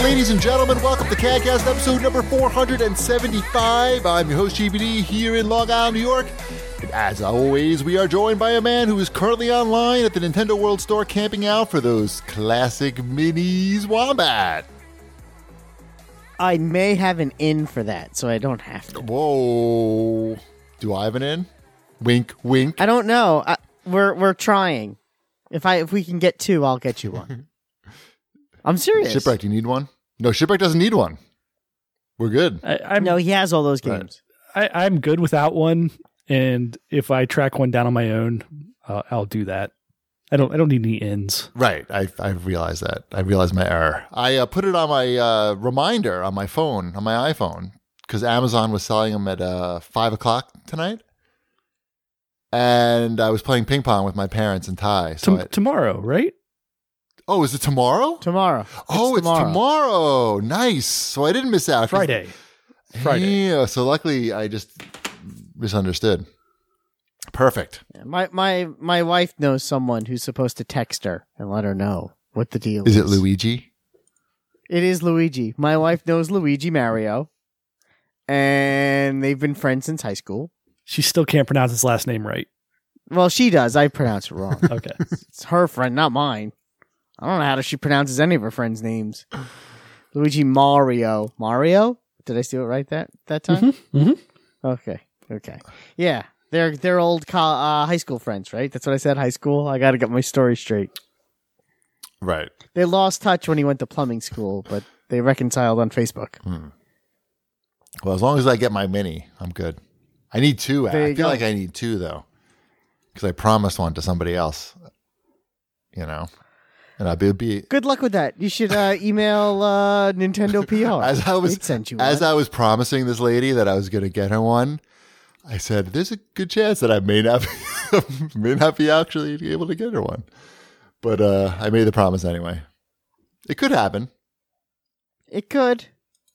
Ladies and gentlemen, welcome to CADcast episode number 475. I'm your host, GBD, here in Long Island, New York. And as always, we are joined by a man who is currently online at the Nintendo World Store camping out for those classic minis, Wombat. I may have an in for that, so I don't have to. Whoa. Do I have an in? Wink, wink. I don't know. We're trying. If we can get two, I'll get you one. I'm serious. Shipwreck, do you need one? No, Shipwreck doesn't need one. We're good. No, he has all those games. Right. I'm good without one, and if I track one down on my own, I'll do that. I don't need any ins. Right. I realized that. I realized my error. I put it on my reminder on my phone, on my iPhone, because Amazon was selling them at 5 o'clock tonight. And I was playing ping pong with my parents in Thai. So tomorrow, right? Oh, is it tomorrow? Tomorrow. Oh, it's tomorrow. Nice. So I didn't miss out. Friday. Yeah. So luckily, I just misunderstood. Perfect. Yeah, my wife knows someone who's supposed to text her and let her know what the deal is. Is it Luigi? It is Luigi. My wife knows Luigi Mario, and they've been friends since high school. She still can't pronounce his last name right. Well, she does. I pronounce it wrong. Okay. It's her friend, not mine. I don't know how she pronounces any of her friends' names. Luigi Mario. Mario? Did I do it right that time? Mm-hmm. Mm-hmm. Okay. Yeah, they're old high school friends, right? That's what I said, high school? I got to get my story straight. Right. They lost touch when he went to plumbing school, but they reconciled on Facebook. Well, as long as I get my mini, I'm good. I need two. I feel like I need two, though, because I promised one to somebody else, you know. And I'll be good luck with that. You should email Nintendo PR. As I was promising this lady that I was going to get her one, I said, "There's a good chance that I may not be actually able to get her one." But I made the promise anyway. It could happen. It could.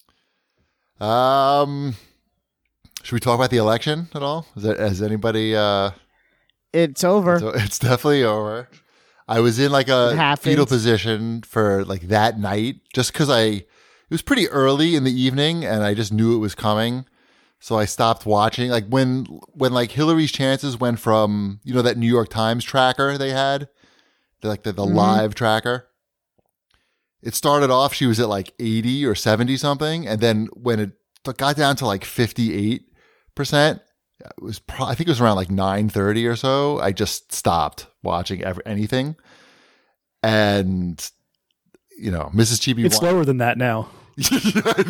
Should we talk about the election at all? Has anybody? It's over. It's definitely over. I was in like a fetal position for like that night, just because it was pretty early in the evening, and I just knew it was coming, so I stopped watching. Like when like Hillary's chances went from, you know, that New York Times tracker they had, the live tracker. It started off, she was at like 80 or 70 something, and then when it got down to like 58%, it was I think it was around like 9:30 or so. I just stopped watching anything, and you know, Mrs. Chibi. It's lower than that now. I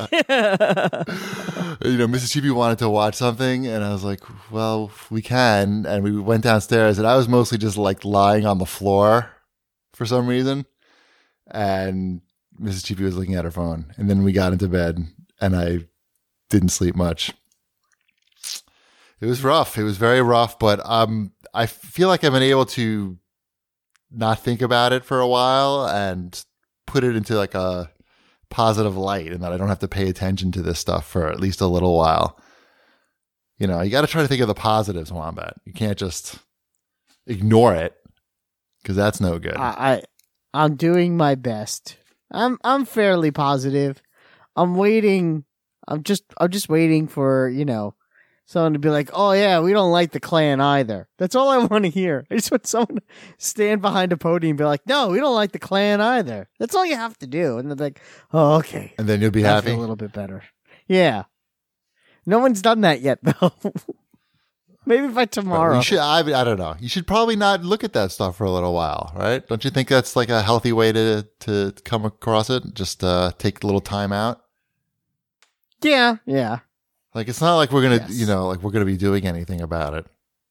know. You know, Mrs. Chibi wanted to watch something, and I was like, "Well, we can." And we went downstairs, and I was mostly just like lying on the floor for some reason, and Mrs. Chibi was looking at her phone. And then we got into bed, and I didn't sleep much. It was rough. It was very rough, but I feel like I've been able to not think about it for a while and put it into like a positive light, and that I don't have to pay attention to this stuff for at least a little while. You know, you got to try to think of the positives, Wombat. You can't just ignore it, because that's no good. I'm doing my best. I'm fairly positive. I'm waiting. I'm just waiting for, you know, someone to be like, "Oh yeah, we don't like the Klan either." That's all I want to hear. I just want someone to stand behind a podium and be like, "No, we don't like the Klan either." That's all you have to do. And they're like, "Oh, okay." And then you'll be happy. A little bit better. Yeah. No one's done that yet, though. Maybe by tomorrow. You should, I don't know. You should probably not look at that stuff for a little while, right? Don't you think that's like a healthy way to come across it? Just take a little time out. Yeah. Like, it's not like we're gonna, you know, like we're gonna be doing anything about it.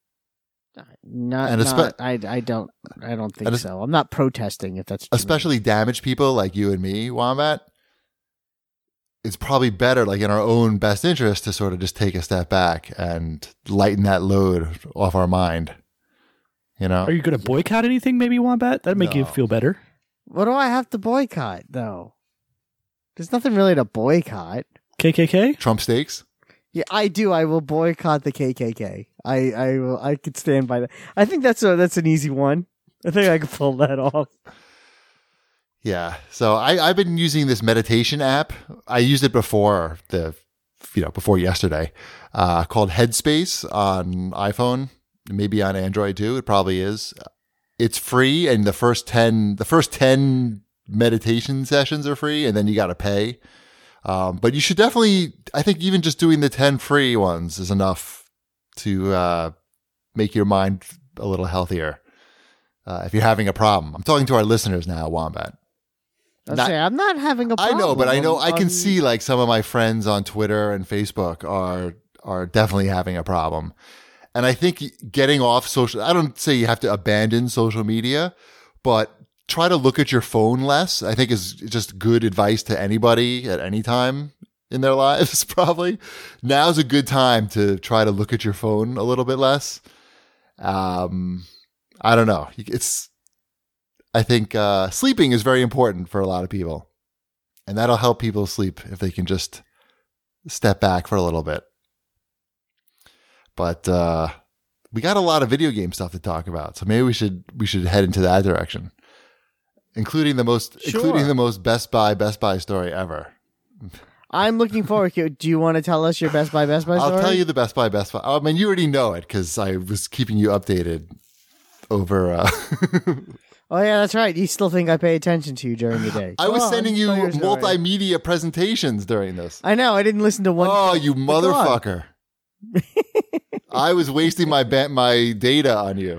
I don't think so. I'm not protesting, if that's true. Especially damaged people like you and me, Wombat. It's probably better, like in our own best interest, to sort of just take a step back and lighten that load off our mind. You know? Are you going to boycott anything, maybe, Wombat? That'd make you feel better. What do I have to boycott, though? There's nothing really to boycott. KKK? Trump steaks? Yeah, I do. I will boycott the KKK. I will. I could stand by that. I think that's an easy one. I think I could pull that off. Yeah. So I've been using this meditation app. I used it before before yesterday, called Headspace on iPhone, maybe on Android too. It probably is. It's free, and the first 10 meditation sessions are free, and then you got to pay. But you should definitely, I think even just doing the 10 free ones is enough to make your mind a little healthier. If you're having a problem, I'm talking to our listeners now, Wombat. I'm not having a problem. I know, but I can see like some of my friends on Twitter and Facebook are definitely having a problem. And I think getting off social, I don't say you have to abandon social media, but try to look at your phone less, I think is just good advice to anybody at any time in their lives, probably. Now's a good time to try to look at your phone a little bit less. I don't know. I think sleeping is very important for a lot of people. And that'll help people sleep if they can just step back for a little bit. But we got a lot of video game stuff to talk about. So maybe we should head into that direction. Including the most Best Buy story ever. I'm looking forward to it. Do you want to tell us your Best Buy story? I'll tell you the Best Buy. I mean, you already know it because I was keeping you updated over. Oh, yeah, that's right. You still think I pay attention to you during the day. I was sending you multimedia presentations during this. I know. I didn't listen to one. Oh, you motherfucker. I was wasting my data on you.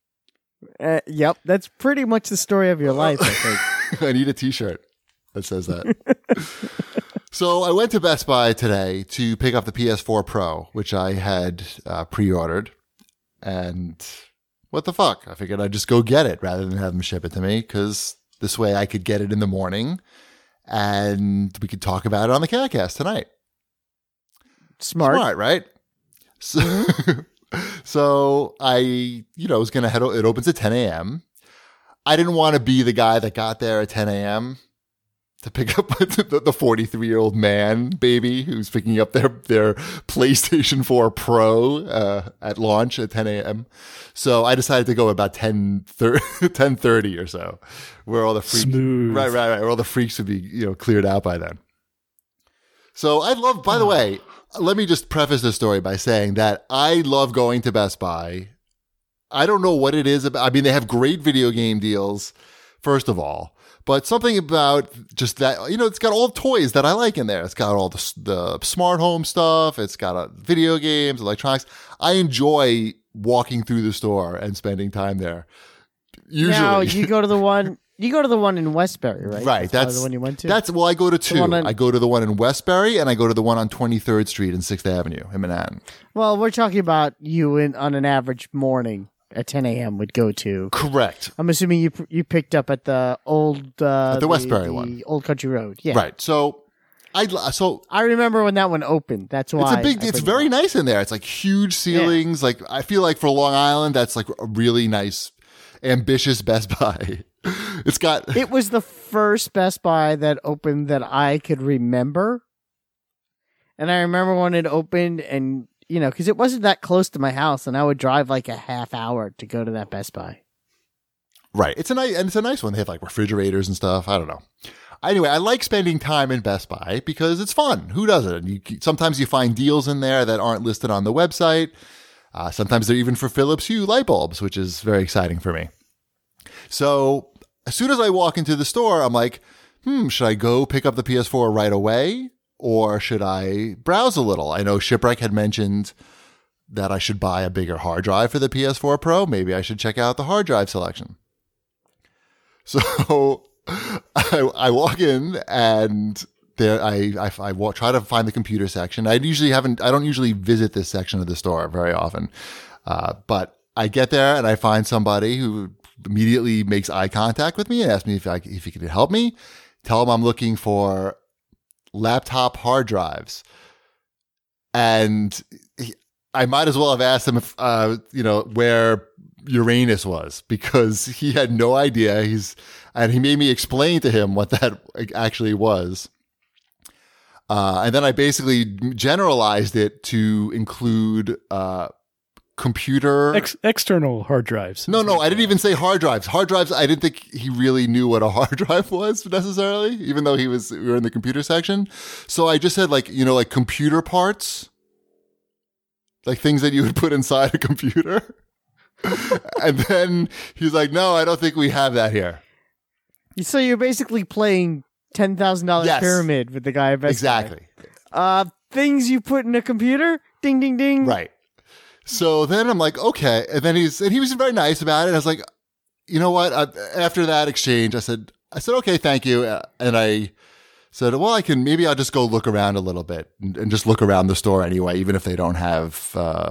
Yep, that's pretty much the story of your life, I think. I need a t-shirt that says that. So I went to Best Buy today to pick up the PS4 Pro, which I had pre-ordered. And what the fuck? I figured I'd just go get it rather than have them ship it to me, because this way I could get it in the morning and we could talk about it on the CatCast tonight. Smart, right? So, so I, was going to head, it opens at 10 a.m. I didn't want to be the guy that got there at 10 a.m. to pick up the 43-year-old man baby who's picking up their PlayStation 4 Pro at launch at 10 a.m. So I decided to go about 10:30 or so, where all the freaks, right, where all the freaks would be, cleared out by then. So by the way, let me just preface this story by saying that I love going to Best Buy. I don't know what it is about. I mean, they have great video game deals, first of all, but something about just that, it's got all the toys that I like in there. It's got all the smart home stuff. It's got video games, electronics. I enjoy walking through the store and spending time there. Usually. Now, you go to the one in Westbury, right? Right. That's the one you went to? I go to two. I go to the one in Westbury and I go to the one on 23rd Street and 6th Avenue in Manhattan. Well, we're talking about you on an average morning at 10 a.m. would go to. Correct. I'm assuming you picked up at the old... at the Westbury one. Old Country Road, yeah. Right. So I remember when that one opened. That's why. It's very nice in there. It's like huge ceilings. Yeah. Like I feel like for Long Island, that's like a really nice, ambitious Best Buy. It was the first Best Buy that opened that I could remember. And I remember when it opened and, because it wasn't that close to my house and I would drive like a half hour to go to that Best Buy. Right. It's a nice one. They have like refrigerators and stuff. I don't know. Anyway, I like spending time in Best Buy because it's fun. Who doesn't? Sometimes you find deals in there that aren't listed on the website. Sometimes they're even for Philips Hue light bulbs, which is very exciting for me. So as soon as I walk into the store, I'm like, should I go pick up the PS4 right away? Or should I browse a little? I know Shipwreck had mentioned that I should buy a bigger hard drive for the PS4 Pro. Maybe I should check out the hard drive selection. So I walk in and there I try to find the computer section. I don't usually visit this section of the store very often. But I get there and I find somebody who immediately makes eye contact with me and asks me if he could help me. Tell him I'm looking for laptop hard drives. And I might as well have asked him if, where Uranus was, because he had no idea. And he made me explain to him what that actually was. And then I basically generalized it to include computer. External hard drives. No, I didn't even say hard drives. Hard drives, I didn't think he really knew what a hard drive was necessarily, even though we were in the computer section. So I just said like computer parts, like things that you would put inside a computer. And then he's like, no, I don't think we have that here. So you're basically playing $10,000 Yes. pyramid with the guy at Best Buy. Exactly. Things you put in a computer? Ding, ding, ding. Right. So then I'm like, okay. And then he was very nice about it. I was like, you know what? After that exchange, I said, okay, thank you. And I said, well, maybe I'll just go look around a little bit and just look around the store anyway, even if they don't have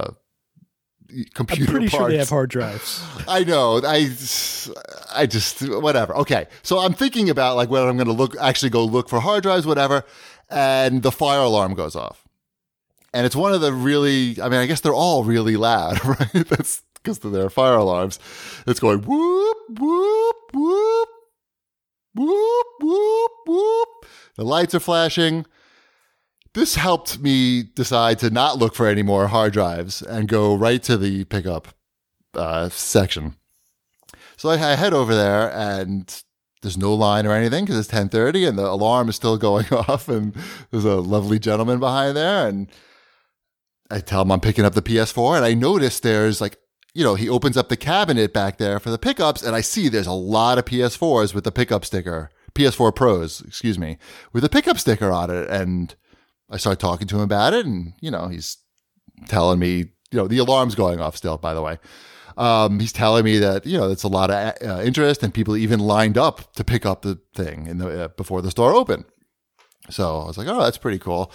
computer I'm pretty parts. sure they have hard drives. I know. I just, whatever. Okay. So I'm thinking about like whether I'm going to actually go look for hard drives, whatever. And the fire alarm goes off. And it's one of the really, I guess they're all really loud, right? That's because they're fire alarms. It's going whoop, whoop, whoop, whoop, whoop, whoop. The lights are flashing. This helped me decide to not look for any more hard drives and go right to the pickup section. So I head over there and there's no line or anything because it's 10:30 and the alarm is still going off and there's a lovely gentleman behind there and I tell him I'm picking up the PS4 and I notice there's like, he opens up the cabinet back there for the pickups and I see there's a lot of PS4s with the pickup sticker, PS4 Pros, excuse me, with a pickup sticker on it. And I start talking to him about it and, he's telling me, the alarm's going off still, by the way. He's telling me that, it's a lot of interest and people even lined up to pick up the thing before the store opened. So I was like, oh, that's pretty cool.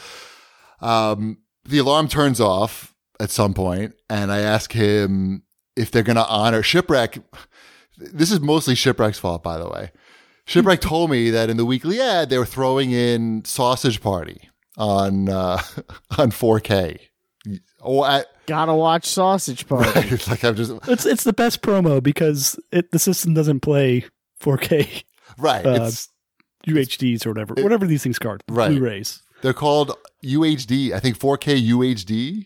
The alarm turns off at some point, and I ask him if they're going to honor Shipwreck. This is mostly Shipwreck's fault, by the way. Shipwreck told me that in the weekly ad, they were throwing in Sausage Party on 4K. Gotta watch Sausage Party. It's like I'm just It's the best promo because the system doesn't play 4K right. It's UHDs or whatever these things are, right. Blu-rays. They're called UHD. I think 4K UHD.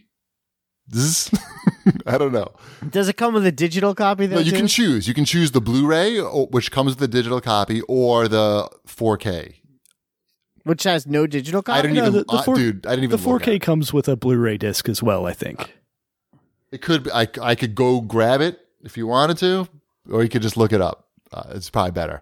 I don't know. Does it come with a digital copy though? No, you can choose. You can choose the Blu-ray, which comes with the digital copy, or the 4K. Which has no digital copy? I didn't even, dude. I didn't even. The 4K comes with a Blu-ray disc as well, I think. It could be. I could go grab it if you wanted to, or you could just look it up. It's probably better.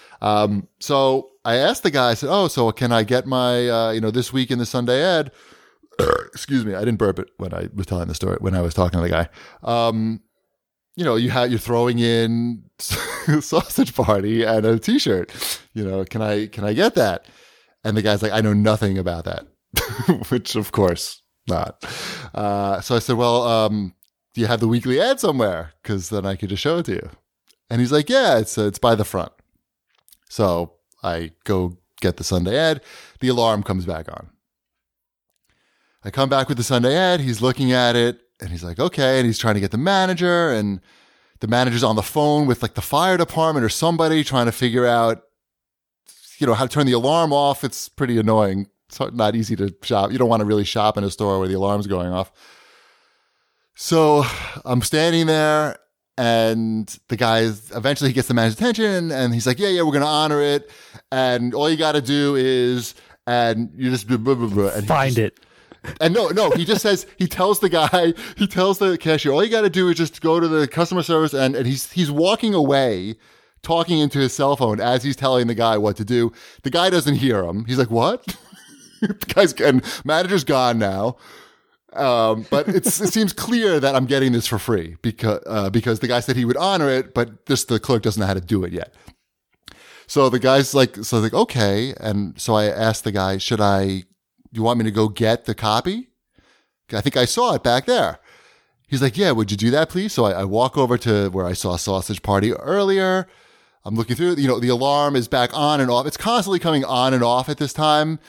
So I asked the guy. I said, "Oh, so can I get my this week in the Sunday ad?" Excuse me, I didn't burp it when I was telling the story. When I was talking to the guy, you're throwing in Sausage Party and a T-shirt. Can I get that? And the guy's like, I know nothing about that, which of course not. So I said, well, do you have the weekly ad somewhere? Because then I could just show it to you. And he's like, yeah, it's by the front. So I go get the Sunday ad. The alarm comes back on. I come back with the Sunday ad. He's looking at it and he's like, okay. And he's trying to get the manager, and the manager's on the phone with like the fire department or somebody trying to figure out, how to turn the alarm off. It's pretty annoying. It's not easy to shop. You don't want to really shop in a store where the alarm's going off. So I'm standing there and the guy eventually gets the manager's attention and he's like, yeah, we're going to honor it. And all you got to do is, and you just blah, blah, blah, and find it. And no, he just says, he tells the cashier, all you got to do is just go to the customer service, and he's walking away, talking into his cell phone as he's telling the guy what to do. The guy doesn't hear him. He's like, what? And manager's gone now. But it seems clear that I'm getting this for free because the guy said he would honor it, but the clerk doesn't know how to do it yet. So the guy's like, okay. And so I asked the guy, do you want me to go get the copy? I think I saw it back there. He's like, yeah, would you do that, please? So I walk over to where I saw Sausage Party earlier. I'm looking through, the alarm is back on and off. It's constantly coming on and off at this time.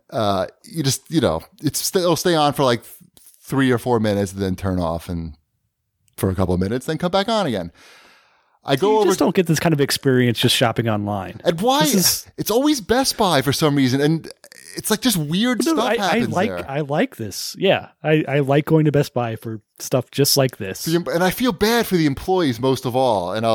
It'll stay on for like 3 or 4 minutes and then turn off and for a couple of minutes, then come back on again. I go over. Just don't get this kind of experience just shopping online. And why? It's always Best Buy for some reason. And it's like just weird stuff happens there. I like this. Yeah, I like going to Best Buy for stuff just like this. And I feel bad for the employees most of all. And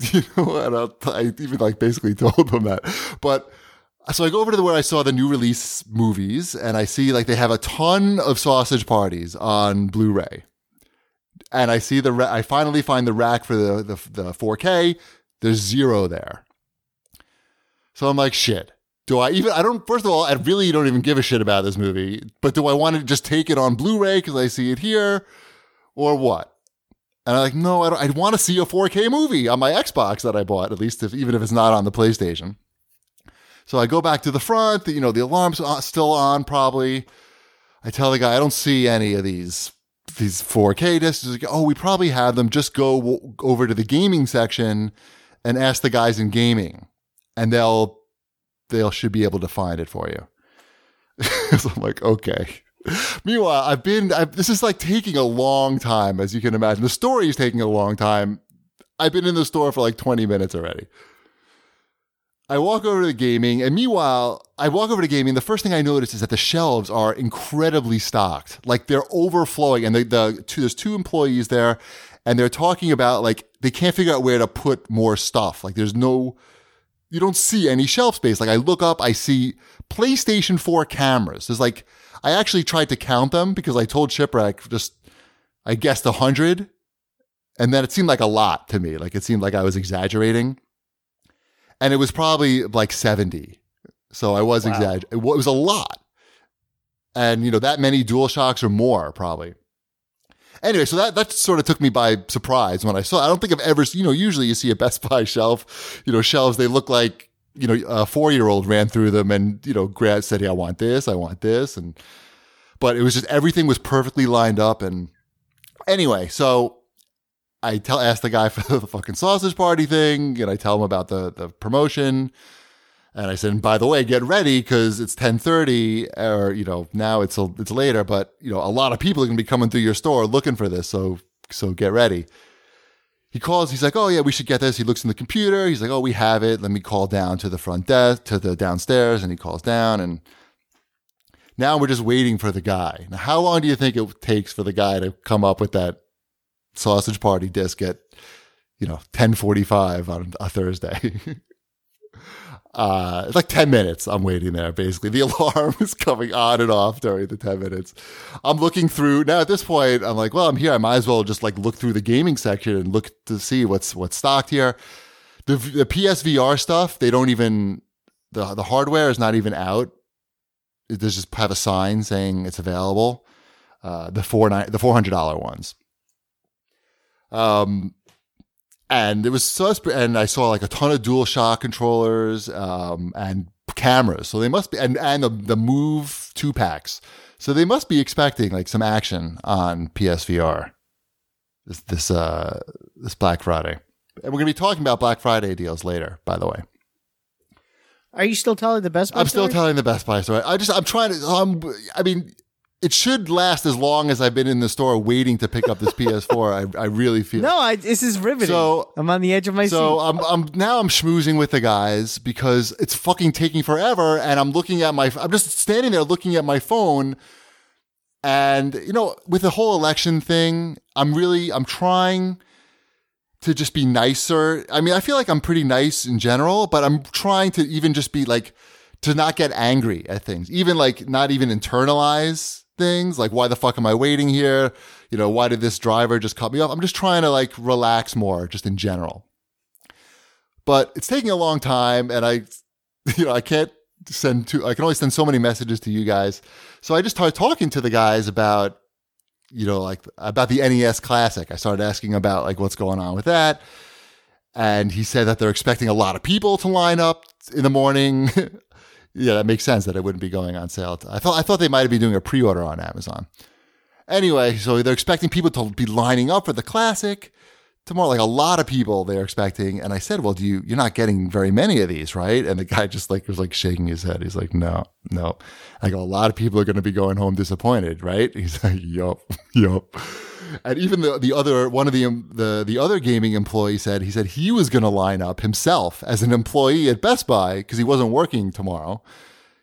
I even like basically told them that. But so I go over to where I saw the new release movies, and I see like they have a ton of Sausage Parties on Blu-ray. And I see I finally find the rack for the 4K. There's 0 there. So I'm like, shit. First of all, I really don't even give a shit about this movie, but do I want to just take it on Blu-ray because I see it here or what? And I'm like, no, I want to see a 4K movie on my Xbox that I bought, at least even if it's not on the PlayStation. So I go back to the front, the alarm's still on probably. I tell the guy, I don't see any of these 4K discs. He's like, oh, we probably have them. Just go over to the gaming section and ask the guys in gaming, and they should be able to find it for you. So I'm like, okay. Meanwhile, this is like taking a long time, as you can imagine. The story is taking a long time. I've been in the store for like 20 minutes already. I walk over to the gaming, and meanwhile, the first thing I notice is that the shelves are incredibly stocked. Like they're overflowing, and there's 2 employees there, and they're talking about like they can't figure out where to put more stuff. Like you don't see any shelf space. Like I look up, I see PlayStation 4 cameras. There's like, I actually tried to count them because I told Shipwreck I guessed 100. And then it seemed like a lot to me. Like it seemed like I was exaggerating. And it was probably like 70. So I was exaggerating. It was a lot. And that many DualShocks or more probably. Anyway, so that sort of took me by surprise when I saw it. I don't think I've ever, usually you see a Best Buy shelf, shelves, they look like, a 4-year-old ran through them and, Grant said, hey, I want this. But it was just, everything was perfectly lined up. And anyway, so I asked the guy for the fucking Sausage Party thing, and I tell him about the promotion. And I said, and by the way, get ready because it's 10:30, or now it's later, but a lot of people are going to be coming through your store looking for this, so get ready. He calls. He's like, oh yeah, we should get this. He looks in the computer. He's like, oh, we have it. Let me call down to the front desk, to the downstairs, and he calls down, and now we're just waiting for the guy. Now, how long do you think it takes for the guy to come up with that Sausage Party disc at 10:45 on a Thursday? It's like 10 minutes I'm waiting there, basically. The alarm is coming on and off during the 10 minutes. I'm looking through. Now, at this point, I'm like, well, I'm here. I might as well just like look through the gaming section and look to see what's stocked here. The PSVR stuff, they don't even, the hardware is not even out. They just have a sign saying it's available. The $400 ones. And it was and I saw like a ton of DualShock controllers, and cameras. So they must be, and the Move 2-packs. So they must be expecting like some action on PSVR this Black Friday. And we're going to be talking about Black Friday deals later, by the way. Are you still telling the Best Buy I'm story? still telling the Best Buy story. I'm trying to, it should last as long as I've been in the store waiting to pick up this PS4. I really feel. No, this is riveting. So I'm on the edge of my seat. So I'm schmoozing with the guys because it's fucking taking forever, and I'm just standing there looking at my phone, and with the whole election thing, I'm trying to just be nicer. I mean, I feel like I'm pretty nice in general, but I'm trying to even just be like, to not get angry at things, even like not even internalize things like, why the fuck am I waiting here? Why did this driver just cut me off? I'm just trying to like relax more just in general. But it's taking a long time, and I can't I can only send so many messages to you guys. So I just started talking to the guys about, about the NES Classic. I started asking about like what's going on with that. And he said that they're expecting a lot of people to line up in the morning. Yeah, that makes sense that it wouldn't be going on sale. I thought they might have been doing a pre-order on Amazon. Anyway, so they're expecting people to be lining up for the Classic tomorrow, like a lot of people they're expecting. And I said, well, you're not getting very many of these, right? And the guy just like was like shaking his head. He's like, no. I go, a lot of people are going to be going home disappointed, right? He's like, yup. And even the other gaming employee said he was going to line up himself as an employee at Best Buy because he wasn't working tomorrow.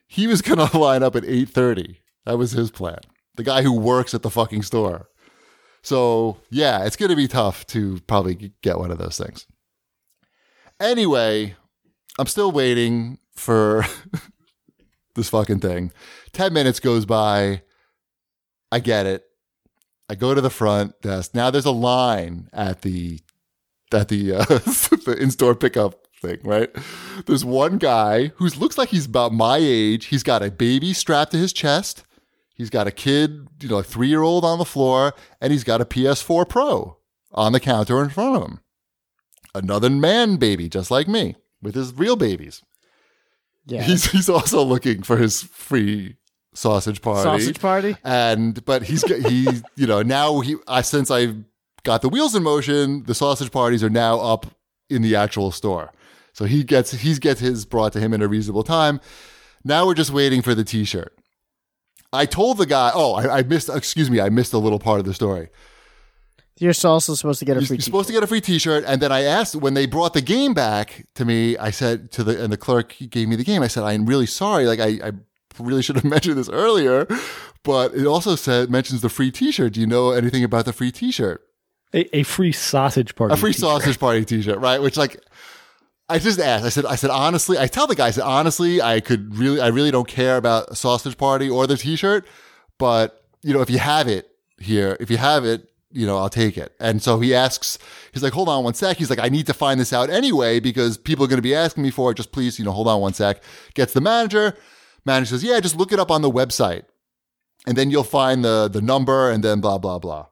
he was going to line up at 8:30. That was his plan. The guy who works at the fucking store. So, yeah, it's going to be tough to probably get one of those things. Anyway, I'm still waiting for this fucking thing. 10 minutes goes by. I get it. I go to the front desk. Now there's a line at the the in-store pickup thing, right? There's one guy who looks like he's about my age. He's got a baby strapped to his chest. He's got a kid, a 3-year-old on the floor, and he's got a PS4 Pro on the counter in front of him. Another man baby, just like me, with his real babies. Yeah. He's also looking for his free sausage party. Sausage party? But since I got the wheels in motion, the sausage parties are now up in the actual store. So he gets his brought to him in a reasonable time. Now we're just waiting for the t-shirt. I told the guy, I missed a little part of the story. You're also supposed to get a free You're supposed to get a free t-shirt. And then I asked, when they brought the game back to me, I said and the clerk gave me the game. I said, I'm really sorry. Like I really should have mentioned this earlier, but it also mentions the free t-shirt. Do you know anything about the free t-shirt? A free sausage party. A free sausage party t-shirt, right? Which I just asked. I said honestly, I tell the guy, honestly, I really don't care about a sausage party or the t-shirt, but if you have it here, I'll take it. And so he's like, hold on one sec. He's like, I need to find this out anyway because people are going to be asking me for it. Just please, hold on one sec. Gets the manager. Manager says, yeah, just look it up on the website. And then you'll find the number and then blah, blah, blah.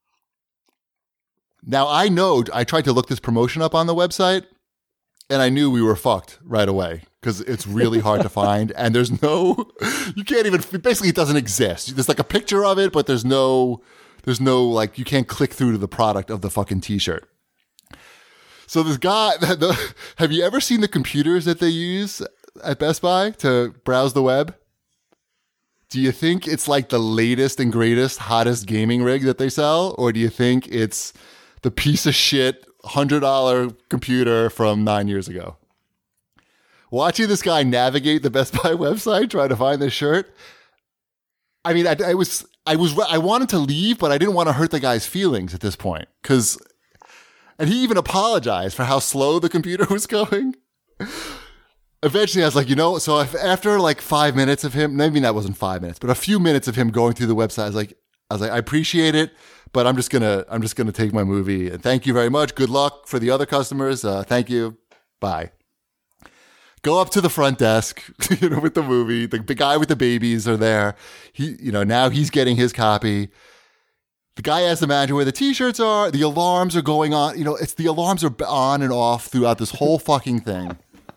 Now I tried to look this promotion up on the website and I knew we were fucked right away because it's really hard to find. And you can't even, basically it doesn't exist. There's like a picture of it, but there's no you can't click through to the product of the fucking t-shirt. So this guy, have you ever seen the computers that they use at Best Buy to browse the web? Do you think it's like the latest and greatest, hottest gaming rig that they sell? Or do you think it's the piece of shit $100 computer from 9 years ago? Watching this guy navigate the Best Buy website trying to find this shirt, I mean, I wanted to leave, but I didn't want to hurt the guy's feelings at this point. And he even apologized for how slow the computer was going. Eventually I was like, so after like 5 minutes of him, maybe that wasn't 5 minutes, but a few minutes of him going through the website, I was like, I appreciate it, but I'm just gonna take my movie. And thank you very much. Good luck for the other customers. Thank you. Bye. Go up to the front desk, with the movie. The guy with the babies are there. Now he's getting his copy. The guy asks the manager where the t-shirts are. The alarms are going on. The alarms are on and off throughout this whole fucking thing.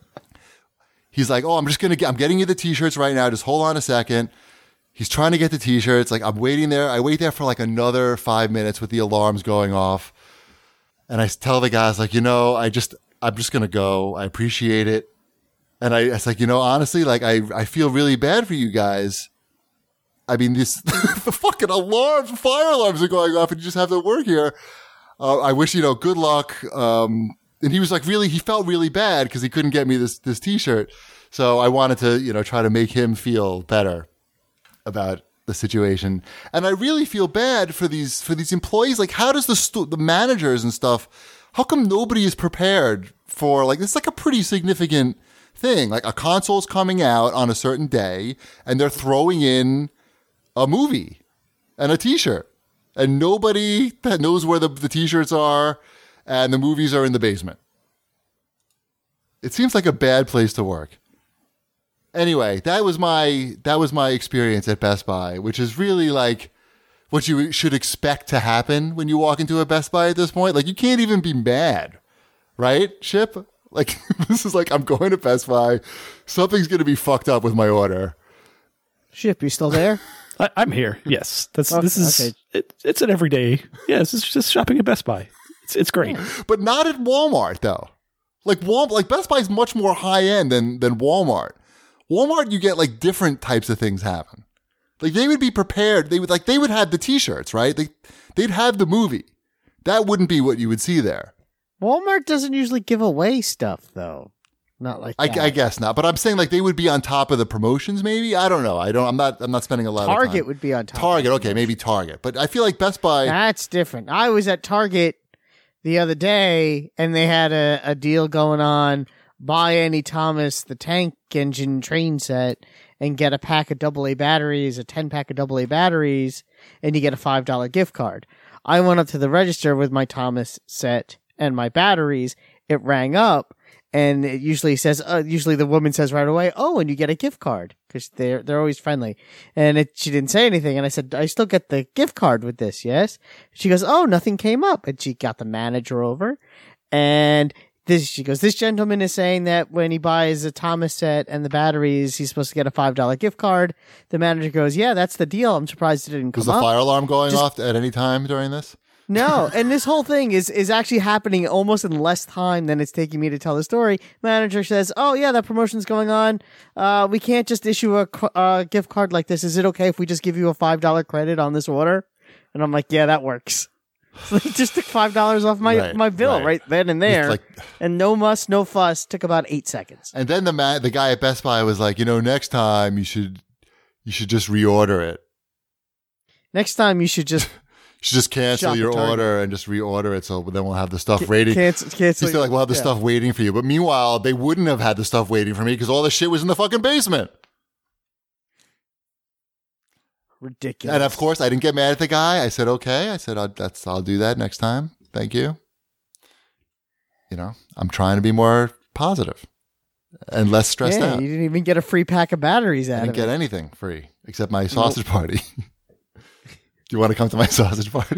He's like, I'm getting you the t-shirts right now. Just hold on a second. He's trying to get the t-shirts. Like, I'm waiting there. I wait there for like another 5 minutes with the alarms going off. And I tell the guys, like, I'm just going to go. I appreciate it. And it's like, honestly, like, I feel really bad for you guys. I mean, the fucking fire alarms are going off and you just have to work here. I wish, good luck. And he was like, he felt really bad because he couldn't get me this t-shirt. So I wanted to, try to make him feel better about the situation. And I really feel bad for these employees. Like, how does the managers and stuff, how come nobody is prepared for, like, it's like a pretty significant thing. Like, a console's coming out on a certain day and they're throwing in a movie and a t-shirt. And nobody that knows where the t-shirts are and the movies are in the basement. It seems like a bad place to work. Anyway, that was my experience at Best Buy, which is really like what you should expect to happen when you walk into a Best Buy at this point. Like, you can't even be mad, right, Ship? Like, this is like, I'm going to Best Buy. Something's going to be fucked up with my order. Ship, you still there? I'm here. Yes, this is okay. It's an everyday. Yes, it's just shopping at Best Buy. It's great, but not at Walmart though. Like Best Buy is much more high end than Walmart. Walmart, you get like different types of things happen. Like, they would be prepared. They would have the t-shirts, right? They'd have the movie. That wouldn't be what you would see there. Walmart doesn't usually give away stuff though. Not like that. I guess not, but I'm saying like they would be on top of the promotions. Maybe I don't know. I'm not spending a lot of time. Target would be on top. Target, okay, maybe Target, but I feel like Best Buy. That's different. I was at Target the other day, and they had a deal going on. Buy any Thomas the Tank Engine train set and get a pack of AA batteries, a 10-pack of AA batteries, and you get a $5 gift card. I went up to the register with my Thomas set and my batteries. It rang up, and it usually says, usually the woman says right away, "Oh, and you get a gift card," because they're always friendly. And she didn't say anything, and I said, "I still get the gift card with this, yes?" She goes, "Oh, nothing came up," and she got the manager over, and she goes, "This gentleman is saying that when he buys a Thomas set and the batteries, he's supposed to get a $5 gift card." The manager goes, "Yeah, that's the deal. I'm surprised it didn't come Was the up." fire alarm going off at any time during this? No, and this whole thing is actually happening almost in less time than it's taking me to tell the story. Manager says, "Oh yeah, that promotion's going on. We can't just issue a gift card like this. Is it okay if we just give you a $5 credit on this order?" And I'm like, "Yeah, that works." So they just took $5 off my bill right then and there, and no muss, no fuss. Took about 8 seconds. And then the guy at Best Buy was like, next time you should just reorder it. Next time you should just you should just cancel your order and just reorder it. So then we'll have the stuff waiting. Cancel. He's still like, we'll have the stuff waiting for you. But meanwhile, they wouldn't have had the stuff waiting for me because all the shit was in the fucking basement. Ridiculous. And of course, I didn't get mad at the guy. I said, okay. I said, I'll do that next time. Thank you. I'm trying to be more positive and less stressed out. You didn't even get a free pack of batteries out of it. I didn't get anything free except my sausage party. Do you want to come to my sausage party?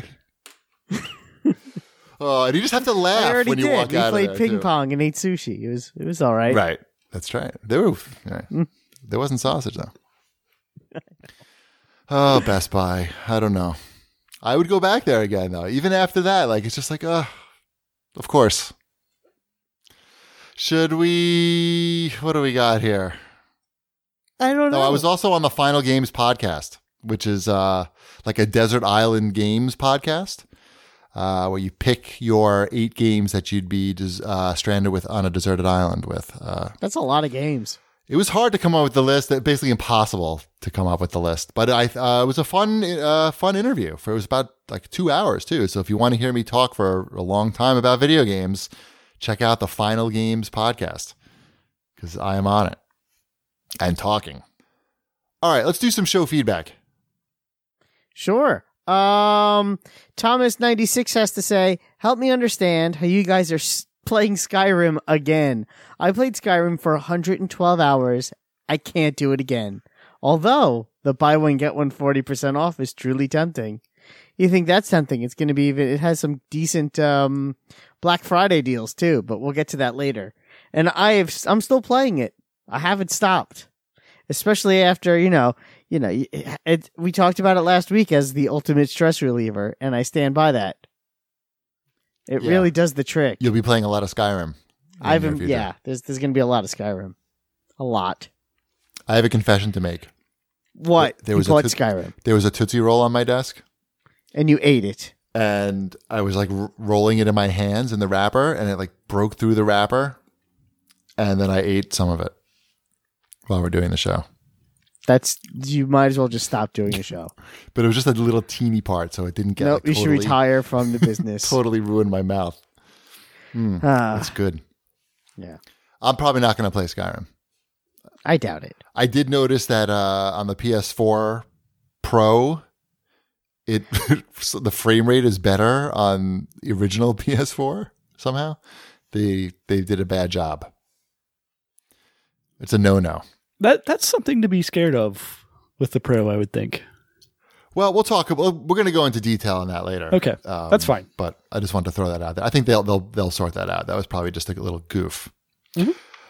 Oh, and you just have to laugh when you walk out of there. We played ping pong and ate sushi. It was all right. Right. That's right. There wasn't sausage though. Oh, Best Buy. I don't know. I would go back there again though. Even after that, it's just like, of course. Should we? What do we got here? I don't know. I was also on the Final Games podcast, which is like a desert island games podcast, where you pick your 8 games that you'd be stranded with on a deserted island with. That's a lot of games. It was hard to come up with the list. Basically impossible to come up with the list. But it was a fun interview. It was about 2 hours too. So if you want to hear me talk for a long time about video games, check out the Final Games podcast because I am on it and talking. All right, let's do some show feedback. Sure. Thomas96 has to say, "Help me understand how you guys are playing Skyrim again. I played Skyrim for 112 hours. I can't do it again. Although the buy one get one 40% off is truly tempting." You think that's tempting? It's going to be it has some decent Black Friday deals too, but we'll get to that later. And I'm still playing it. I haven't stopped, especially after we talked about it last week as the ultimate stress reliever, and I stand by that. It really does the trick. You'll be playing a lot of Skyrim. There's going to be a lot of Skyrim. A lot. I have a confession to make. What? You bought Skyrim. There was a Tootsie Roll on my desk. And you ate it. And I was rolling it in my hands in the wrapper, and it broke through the wrapper. And then I ate some of it while we're doing the show. You might as well just stop doing the show. But it was just a little teeny part, so it didn't get you should retire from the business. Totally ruined my mouth. That's good. Yeah. I'm probably not going to play Skyrim. I doubt it. I did notice that on the PS4 Pro, the frame rate is better on the original PS4 somehow. They did a bad job. It's a no-no. That's something to be scared of with the Pro, I would think. Well, we'll talk. We're going to go into detail on that later. Okay, that's fine. But I just wanted to throw that out there. I think they'll sort that out. That was probably just a little goof. Mm-hmm.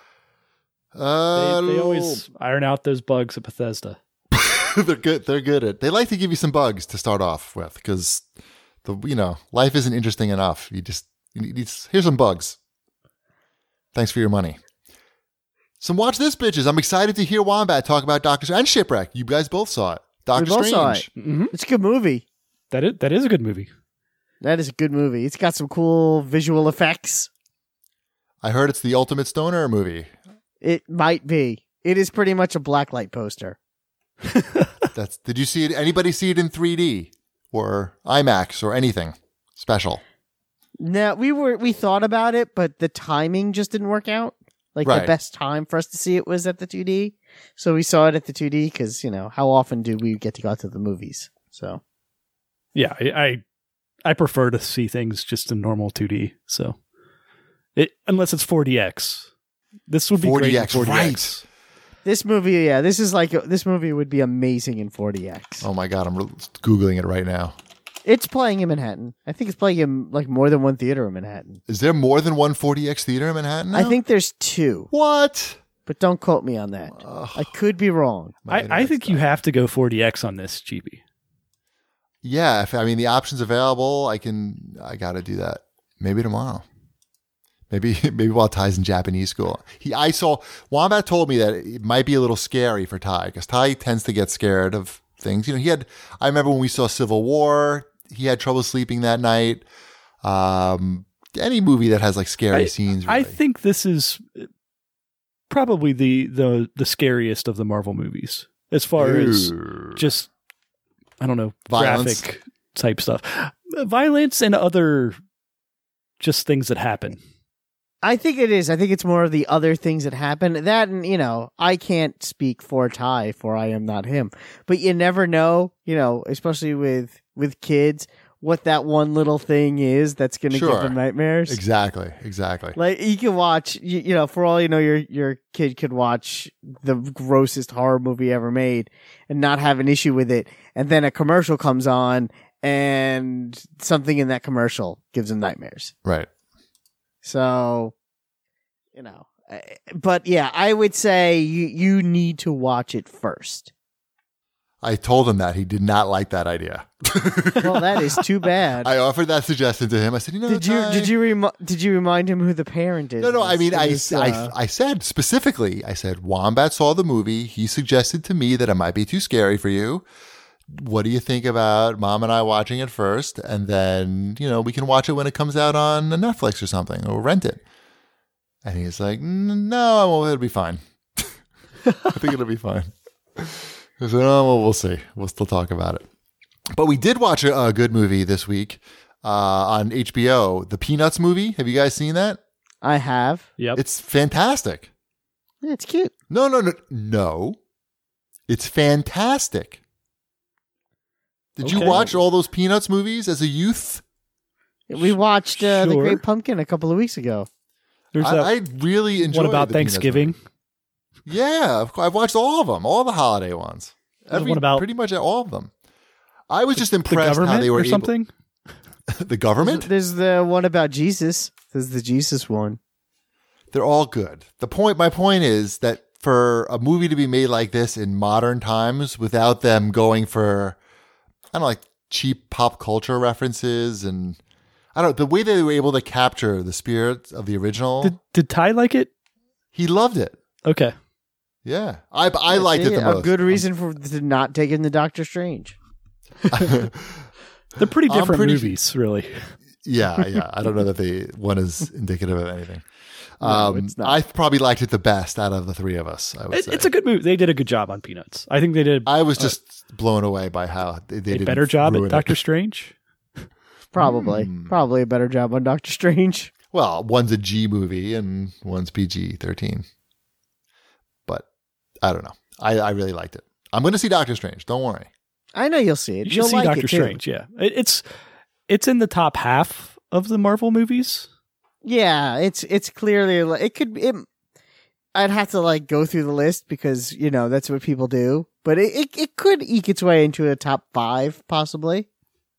They always iron out those bugs at Bethesda. They're good. They're good at. They like to give you some bugs to start off with because life isn't interesting enough. Here's some bugs. Thanks for your money. Some watch this, bitches. I'm excited to hear Wombat talk about Doctor Strange and Shipwreck. You guys both saw it. Doctor Strange. Saw it. Mm-hmm. It's a good movie. That is a good movie. That is a good movie. It's got some cool visual effects. I heard it's the ultimate stoner movie. It might be. It is pretty much a blacklight poster. Did you see it? Anybody see it in 3D or IMAX or anything special? No, we thought about it, but the timing just didn't work out. Like Right. the best time for us to see it was at the 2D. So we saw it at the 2D because, how often do we get to go to the movies? So Yeah, I prefer to see things just in normal 2D. So, unless it's 4DX, this would be great in 4DX. Right? this movie, this movie would be amazing in 4DX. Oh my God, I'm Googling it right now. It's playing in Manhattan. I think it's playing in like more than one theater in Manhattan. Is there more than one 4DX theater in Manhattan now? I think there's 2, What? but don't quote me on that. I could be wrong. I think you have to go 4DX on this, GB. Yeah, the option's available, I got to do that. Maybe tomorrow. Maybe while Ty's in Japanese school. Wombat told me that it might be a little scary for Ty because Ty tends to get scared of things. I remember when we saw Civil War, he had trouble sleeping that night. Any movie that has like scary scenes. Really. I think this is probably the scariest of the Marvel movies as far as just, I don't know, Violence. graphic type stuff. Violence and other just things that happen. I think it is. I think it's more of the other things that happen. That, and, I can't speak for Ty, for I am not him. But you never know, especially with kids, what that one little thing is that's going to give them nightmares. Exactly. Like, you can watch, for all you know, your kid could watch the grossest horror movie ever made and not have an issue with it. And then a commercial comes on and something in that commercial gives them nightmares. Right. So, but yeah, I would say you need to watch it first. I told him that he did not like that idea. Well, that is too bad. I offered that suggestion to him. I said, did you remind him who the parent is? No. I said specifically, Wombat saw the movie. He suggested to me that it might be too scary for you. What do you think about Mom and I watching it first? And then, we can watch it when it comes out on Netflix or something or rent it. And he's like, no, it'll be fine. I think it'll be fine. I said, we'll see. We'll still talk about it. But we did watch a good movie this week on HBO, the Peanuts movie. Have you guys seen that? I have. Yep. It's fantastic. It's cute. No. It's fantastic. Did you watch all those Peanuts movies as a youth? We watched The Sure. Great Pumpkin a couple of weeks ago. I really enjoyed. What about the Peanuts Thanksgiving? movie. Yeah, of course. I've watched all of them, all the holiday ones. What about pretty much all of them? I was just the impressed government how they were or something? The government? There's the one about Jesus. There's the Jesus one. They're all good. My point is that for a movie to be made like this in modern times without them going for, I don't know, like cheap pop culture references and the way they were able to capture the spirit of the original. Did Ty like it? He loved it. Okay. Yeah. I liked it the most. A good reason to not take in the Doctor Strange. They're pretty different movies, really. Yeah. I don't know that one is indicative of anything. No, it's not. I probably liked it the best out of the three of us, I would say. It's a good movie. They did a good job on Peanuts. I think they did I was just blown away by how they did a better job at ruin it. Doctor Strange. Probably a better job on Doctor Strange. Well, one's a G movie and one's PG-13. But I don't know. I really liked it. I'm going to see Doctor Strange. Don't worry. I know you'll see it. You should You'll see like Doctor it too. Strange. Yeah, it's in the top half of the Marvel movies. Yeah, it's clearly I'd have to go through the list because that's what people do. But it could eke its way into a top 5 possibly.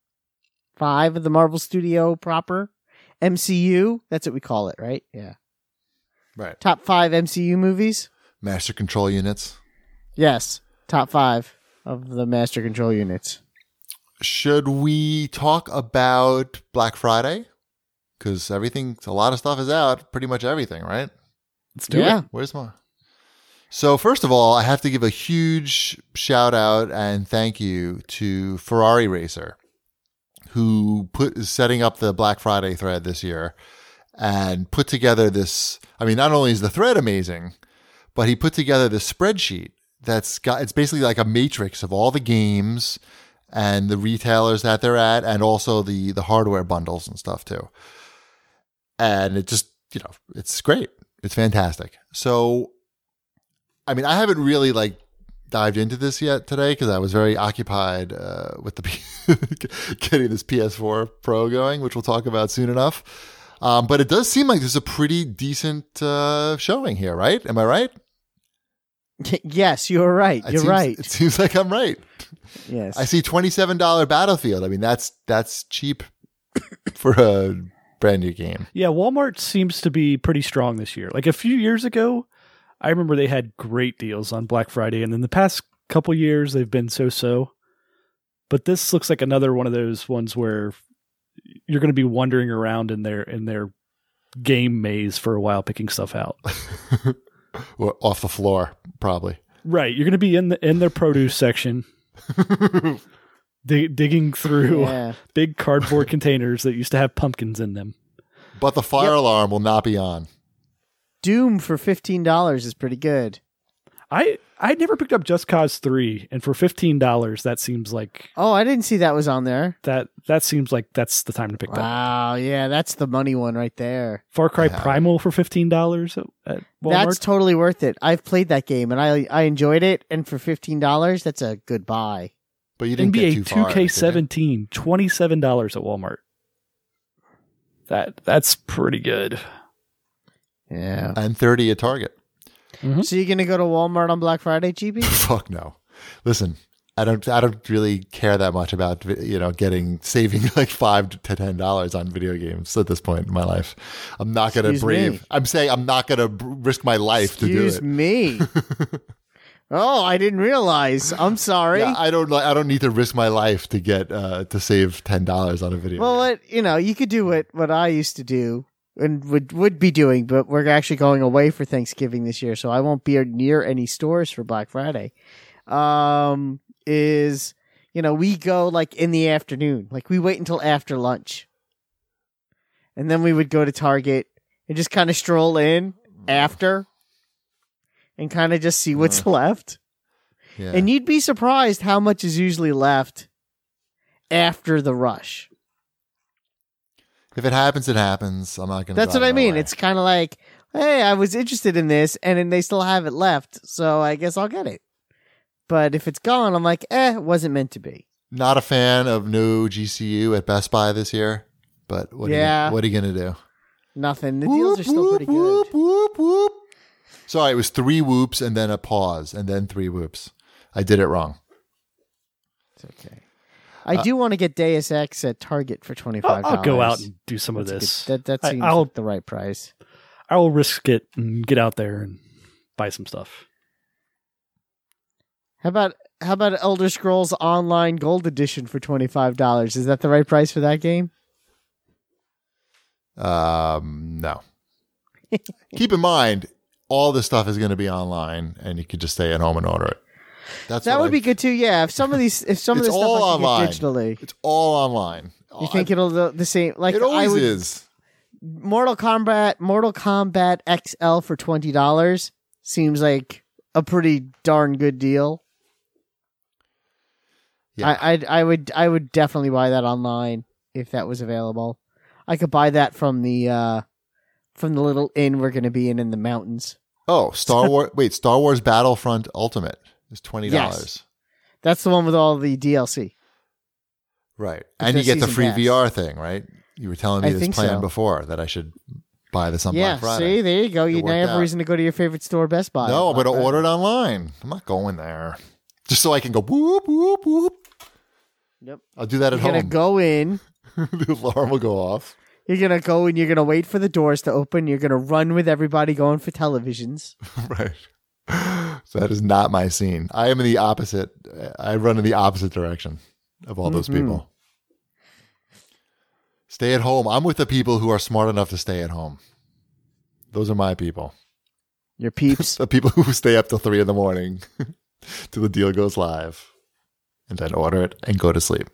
5 of the Marvel Studio proper MCU. That's what we call it, right? Yeah. Right. Top 5 MCU movies. Master Control Units. Yes, top 5 of the Master Control Units. Should we talk about Black Friday? Because a lot of stuff is out. Pretty much everything, right? Let's do it. Where's more? So first of all, I have to give a huge shout out and thank you to Ferrari Racer, who is setting up the Black Friday thread this year and put together this. I mean, not only is the thread amazing, but he put together this spreadsheet it's basically like a matrix of all the games and the retailers that they're at, and also the hardware bundles and stuff too. And it just, it's great. It's fantastic. So, I mean, I haven't really dived into this yet today because I was very occupied with getting this PS4 Pro going, which we'll talk about soon enough. But it does seem like there's a pretty decent showing here, right? Am I right? Yes, you're right. You're right. It seems like I'm right. Yes. I see $27 Battlefield. I mean, that's cheap for a brand new game. Yeah, Walmart seems to be pretty strong this year. Like a few years ago, I remember they had great deals on Black Friday, and then the past couple years they've been so-so. But this looks like another one of those ones where you're going to be wandering around in their game maze for a while, picking stuff out. Well, off the floor, probably. Right, you're going to be in their produce section, digging through big cardboard containers that used to have pumpkins in them. But the fire alarm will not be on. Doom for $15 is pretty good. I never picked up Just Cause 3, and for $15, that seems like... Oh, I didn't see that was on there. That seems like that's the time to pick that up. Wow, yeah, that's the money one right there. Far Cry Primal for $15 at Walmart? That's totally worth it. I've played that game, and I enjoyed it, and for $15, that's a good buy. But you didn't get too far. NBA 2K17, $27 at Walmart. That's pretty good. Yeah. And 30 at Target. Mm-hmm. So you're going to go to Walmart on Black Friday, GB? Fuck no. Listen, I don't really care that much about, saving like $5 to $10 on video games at this point in my life. I'm not going to I'm not going to risk my life to do it. Excuse me. Oh, I didn't realize. I'm sorry. Yeah, I don't need to risk my life to get to save $10 on a video. Well, you could do what I used to do and would be doing, but we're actually going away for Thanksgiving this year, so I won't be near any stores for Black Friday. We go like in the afternoon, like we wait until after lunch, and then we would go to Target and just kind of stroll in after and kind of just see what's left. Yeah. And you'd be surprised how much is usually left after the rush. If it happens, it happens. I'm not going to. That's what I mean. It's kind of like, hey, I was interested in this, and then they still have it left, so I guess I'll get it. But if it's gone, I'm like, it wasn't meant to be. Not a fan of no GCU at Best Buy this year, but what are you going to do? Nothing. The deals are still pretty good. Whoop, whoop, whoop. Sorry, it was 3 whoops and then a pause and then 3 whoops. I did it wrong. It's okay. I do want to get Deus Ex at Target for $25. I'll go out and do some of this. That seems like the right price. I will risk it and get out there and buy some stuff. How about Elder Scrolls Online Gold Edition for $25? Is that the right price for that game? No. Keep in mind, all this stuff is going to be online, and you could just stay at home and order it. That would be good too. Yeah, if some of this stuff I can get digitally, it's all online. You think it'll the same? Like it always is. Mortal Kombat XL for $20 seems like a pretty darn good deal. Yeah. I would definitely buy that online if that was available. I could buy that from the little inn we're going to be in the mountains. Oh, Star Wars Battlefront Ultimate is $20. Yes. That's the one with all the DLC. Right. And you get the free VR thing, right? You were telling me this plan before that I should buy this on Black Friday. See, there you go. You now have a reason to go to your favorite store, Best Buy. No, I'm going to order it online. I'm not going there. Just so I can go whoop, whoop, whoop. Yep. I'll do that at home. You're going to go in. The alarm will go off. You're going to go and you're going to wait for the doors to open. You're going to run with everybody going for televisions. Right. So that is not my scene. I am in the opposite. I run in the opposite direction of all those people. Stay at home. I'm with the people who are smart enough to stay at home. Those are my people. Your peeps. The people who stay up till 3 a.m. till the deal goes live. And then order it and go to sleep.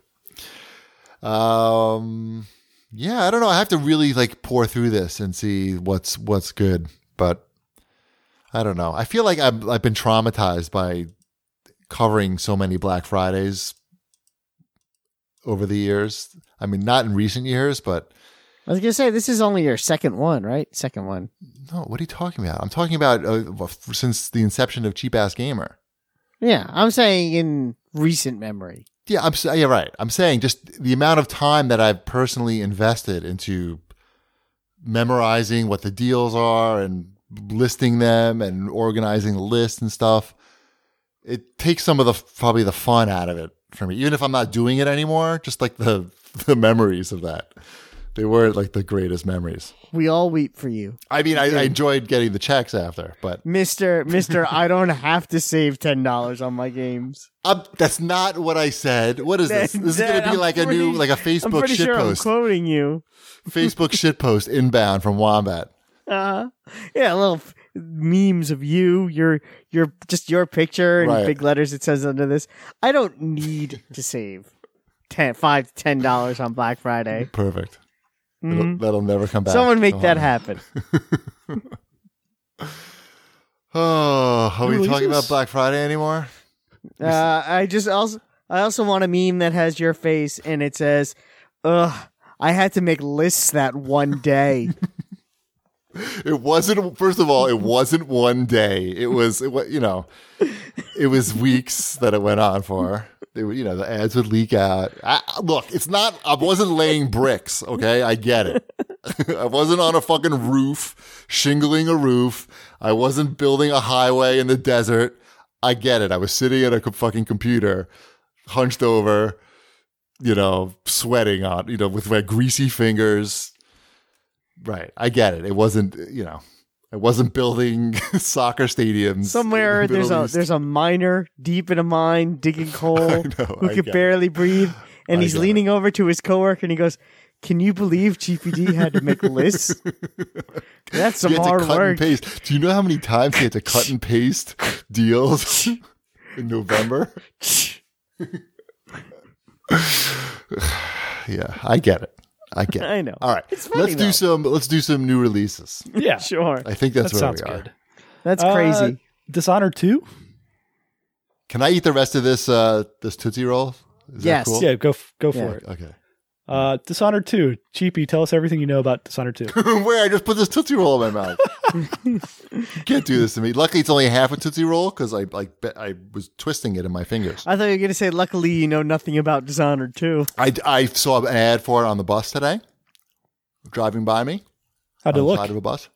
Yeah, I don't know. I have to really pour through this and see what's good. But I don't know. I feel like I've been traumatized by covering so many Black Fridays over the years. I mean, not in recent years, but I was gonna say this is only your second one, right? Second one. no. What are you talking about? I'm talking about since the inception of Cheap Ass Gamer. Yeah, I'm saying in recent memory. Yeah, yeah, right. I'm saying just the amount of time that I've personally invested into memorizing what the deals are and listing them and organizing the list and stuff. It takes some of probably the fun out of it for me, even if I'm not doing it anymore. Just like the memories of that, they were like the greatest memories. We all weep for you, I mean, I enjoyed getting the checks after, but Mister. I don't have to save $10 on my games. that's not what I said. What is this? This is going to be like a Facebook I'm pretty shit sure post. I'm quoting you. Facebook shit post inbound from Wombat. Yeah, little memes of you, your just your picture in Right. big letters. It says under this, I don't need to save $5 to $10 on Black Friday. Perfect. Mhm. That'll never come back. Someone make Go that on. happen. Oh, are we talking Releases? about Black Friday anymore? I also want a meme that has your face and it says, "Ugh, I had to make lists that one day." It wasn't. First of all, it wasn't one day. It was it was weeks that it went on for. The ads would leak out. Look, it's not. I wasn't laying bricks. Okay, I get it. I wasn't on a fucking roof, shingling a roof. I wasn't building a highway in the desert. I get it. I was sitting at a fucking computer, hunched over, sweating on, with my greasy fingers. Right. I get it. It wasn't, I wasn't building soccer stadiums. Somewhere in the Middle East. there's a miner deep in a mine digging coal who I could get barely breathe, and I he's get leaning over to his coworker and he goes, "Can you believe GPD had to make lists? That's some You had to hard cut work." and paste. Do you know how many times you had to cut and paste deals in November? Yeah, I get it. I know. All right, It's funny, let's do some new releases. Yeah, Sure, I think that's that where we sounds are. good. that's crazy. Dishonored 2? Can I eat the rest of this Tootsie Roll? Is that Yes. cool? Yeah, go for Yeah. it. Okay. Dishonored 2. Cheapy, tell us everything you know about Dishonored 2. Where I just put this Tootsie Roll in my mouth. You can't do this to me. Luckily, it's only half a Tootsie Roll because I was twisting it in my fingers. I thought you were going to say, luckily you know nothing about Dishonored 2. I saw an ad for it on the bus today, driving by me. How'd it on the look? side of a bus.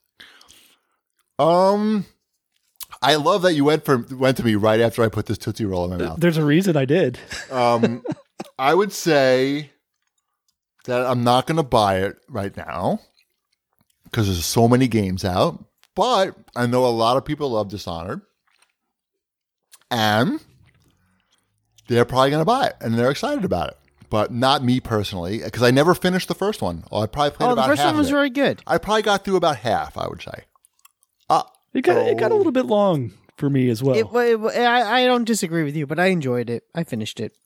I love that you went to me right after I put this Tootsie Roll in my mouth. There's a reason I did. I would say that I'm not going to buy it right now because there's so many games out. But I know a lot of people love Dishonored, and they're probably going to buy it, and they're excited about it. But not me personally, because I never finished the first one. I probably played Oh, about the first half one was of it. very good. I probably got through about half, I would say. It got a little bit long for me as well. I don't disagree with you, but I enjoyed it. I finished it.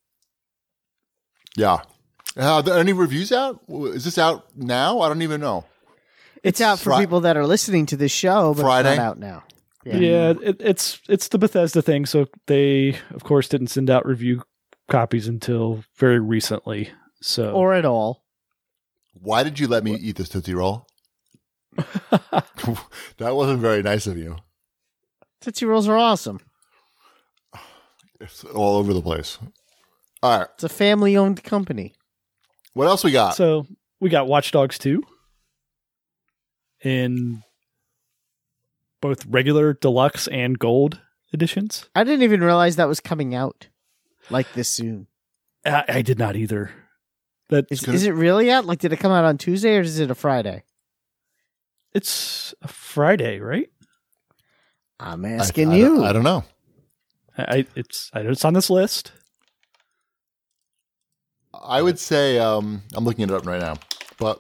Yeah. Are there any reviews out? Is this out now? I don't even know. It's out for people that are listening to this show, but Friday? it's not out now. Yeah, it's the Bethesda thing. So they, of course, didn't send out review copies until very recently. So Or at all. Why did you let me eat this Tootsie Roll? That wasn't very nice of you. Tootsie Rolls are awesome. It's all over the place. All right. It's a family-owned company. What else we got? So we got Watch Dogs 2 in both regular, deluxe, and gold editions. I didn't even realize that was coming out like this soon. I did not either. Is it really out? Like, did it come out on Tuesday or is it a Friday? It's a Friday, right? I'm asking you. I don't know. It's on this list. I would say, I'm looking it up right now, but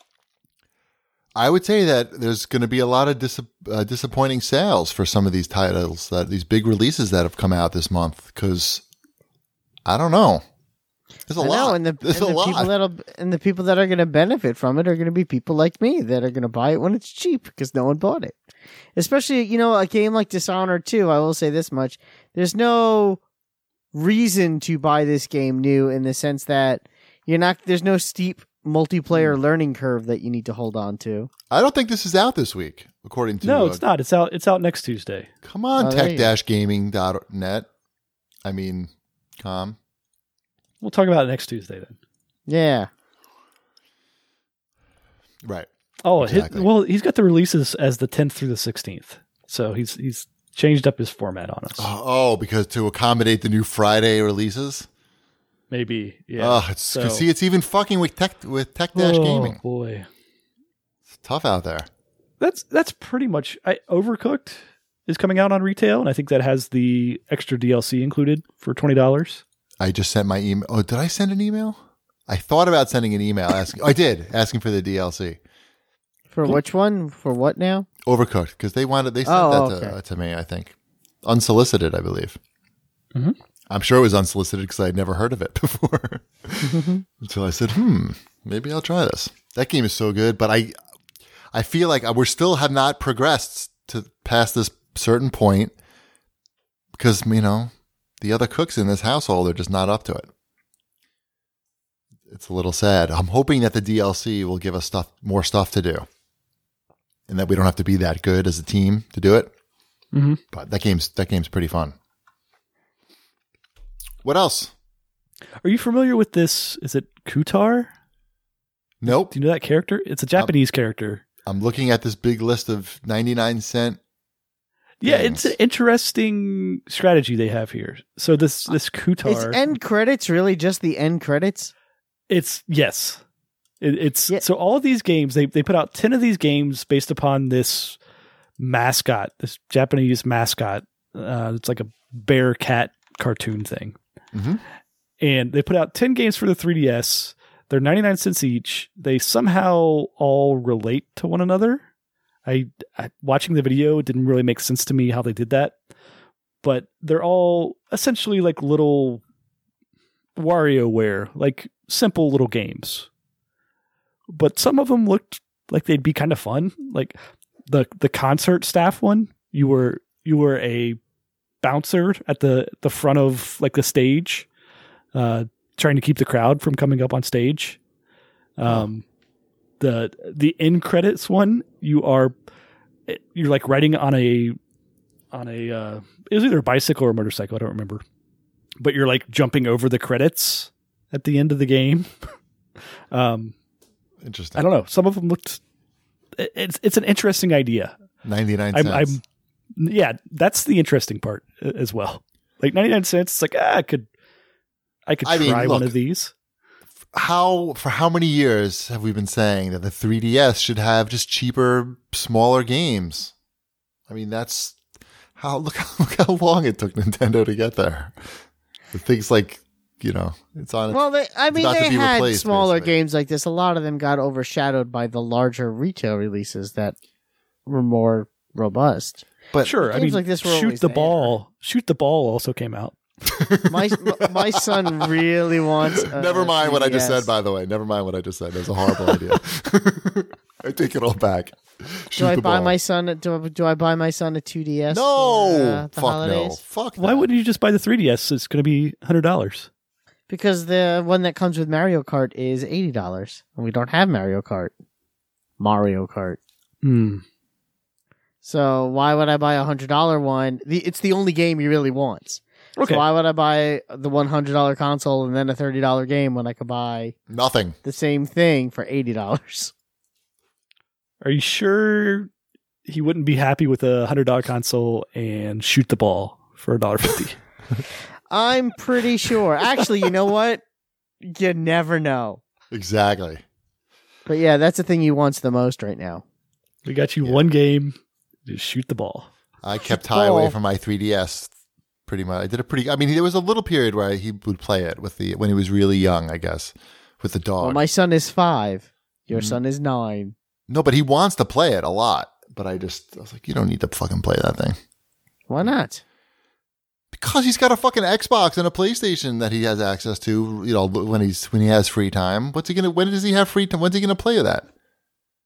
I would say that there's going to be a lot of disappointing sales for some of these titles, these big releases that have come out this month, because I don't know. There's a lot. And There's a lot. the people that are going to benefit from it are going to be people like me that are going to buy it when it's cheap because no one bought it. Especially, a game like Dishonored 2, I will say this much. There's no reason to buy this game new in the sense that there's no steep multiplayer learning curve that you need to hold on to. I don't think this is out this week, according to... No, it's not. It's out next Tuesday. Come on, tech-gaming.net. I mean, com. We'll talk about it next Tuesday then. Yeah. Right. Oh, exactly. He's got the releases as the 10th through the 16th. So he's changed up his format on us. Oh, because to accommodate the new Friday releases? Maybe, yeah. Oh, it's even fucking with tech-gaming. Oh, boy. It's tough out there. That's pretty much... Overcooked is coming out on retail, and I think that has the extra DLC included for $20. I just sent my email. Oh, did I send an email? I thought about sending an email asking. I did, asking for the DLC. For which one? For what now? Overcooked, because they sent that to me, I think. Unsolicited, I believe. Mm-hmm. I'm sure it was unsolicited because I had never heard of it before. Until I said, maybe I'll try this. That game is so good, but I feel like we still have not progressed to past this certain point because, the other cooks in this household are just not up to it. It's a little sad. I'm hoping that the DLC will give us more stuff to do and that we don't have to be that good as a team to do it. Mm-hmm. But that game's pretty fun. What else? Are you familiar with this? Is it Kutar? Nope. Do you know that character? It's a Japanese character. I'm looking at this big list of 99-cent. Yeah, it's an interesting strategy they have here. So this Kutar... Is end credits really just the end credits? Yes. So all of these games, they put out 10 of these games based upon this mascot, this Japanese mascot. It's like a bear cat cartoon thing. Mm-hmm. And they put out 10 games for the 3DS. They're 99 cents each. They somehow all relate to one another. I watching the video, it didn't really make sense to me how they did that. But they're all essentially like little WarioWare, like simple little games. But some of them looked like they'd be kind of fun. Like the concert staff one, you were a bouncer at the front of like the stage, trying to keep the crowd from coming up on stage. The end credits one, you're like riding on a it was either a bicycle or a motorcycle, I don't remember. But you're like jumping over the credits at the end of the game. Interesting. I don't know. Some of them looked. It's an interesting idea. 99 cents. Yeah, that's the interesting part as well. Like 99 cents. It's like I could try one of these. For how many years have we been saying that the 3DS should have just cheaper, smaller games? I mean, that's look how long it took Nintendo to get there. The things like, it's on. Well, they had smaller basically. games like this. A lot of them got overshadowed by the larger retail releases that were more robust. But sure, I mean, like this were Shoot the Ball also came out. My son really wants. Never mind 3DS. what I just said. By the way, never mind what I just said. That's a horrible idea. I take it all back. Do I buy my son a 2DS? No, for, fuck holidays? no, fuck. Why wouldn't you just buy the 3DS? It's going to be $100. Because the one that comes with Mario Kart is $80, and we don't have Mario Kart. So why would I buy a $100 one? It's the only game he really wants. Okay. So why would I buy the $100 console and then a $30 game when I could buy Nothing. the same thing for $80? Are you sure he wouldn't be happy with a $100 console and Shoot the Ball for $1.50? I'm pretty sure. Actually, you know what? You never know. Exactly. But yeah, that's the thing he wants the most right now. We got you one game. Just shoot the ball. I kept Ty away from my 3DS. Pretty much, there was a little period where he would play it when he was really young, I guess, with the dog. Well, my son is 5. Your son is 9. No, but he wants to play it a lot. But I was like, you don't need to fucking play that thing. Why not? Because he's got a fucking Xbox and a PlayStation that he has access to. When he has free time. When does he have free time? When's he gonna play that?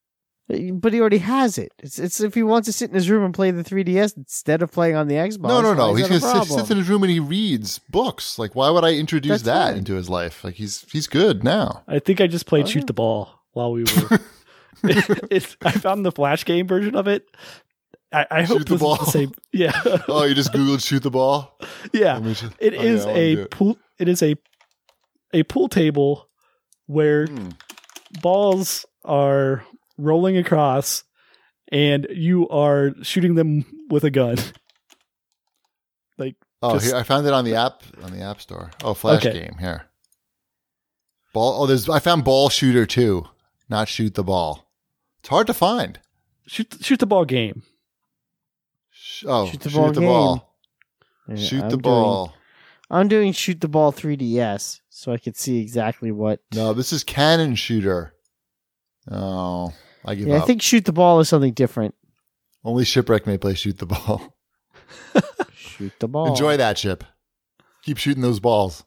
But he already has it. It's if he wants to sit in his room and play the 3DS instead of playing on the Xbox. No. He's He sits in his room and he reads books. Like, why would I introduce That's that fine. into his life? Like, he's good now. I think I just played Oh, Shoot yeah. the Ball while we were. I found the Flash game version of it. I hope Shoot the this ball. is the same. Yeah, Oh, you just Googled shoot the ball? yeah. Let me just- It oh, is yeah, I wanna do a it. pool. It is a pool table where Hmm. balls are rolling across, and you are shooting them with a gun. Like, Oh, just- here I found it on the app store. Oh, Flash Okay. game here. Ball. Oh, I found Ball Shooter 2, not Shoot the Ball. It's hard to find. shoot the ball game. Shoot the ball ball. Yeah, Shoot I'm the doing- ball. I'm doing Shoot the Ball 3DS, so I could see exactly what. No, this is Cannon Shooter. Oh, I give Yeah, up. I think Shoot the Ball is something different. Only Shipwreck may play Shoot the Ball. Shoot the ball. Enjoy that, Ship. Keep shooting those balls.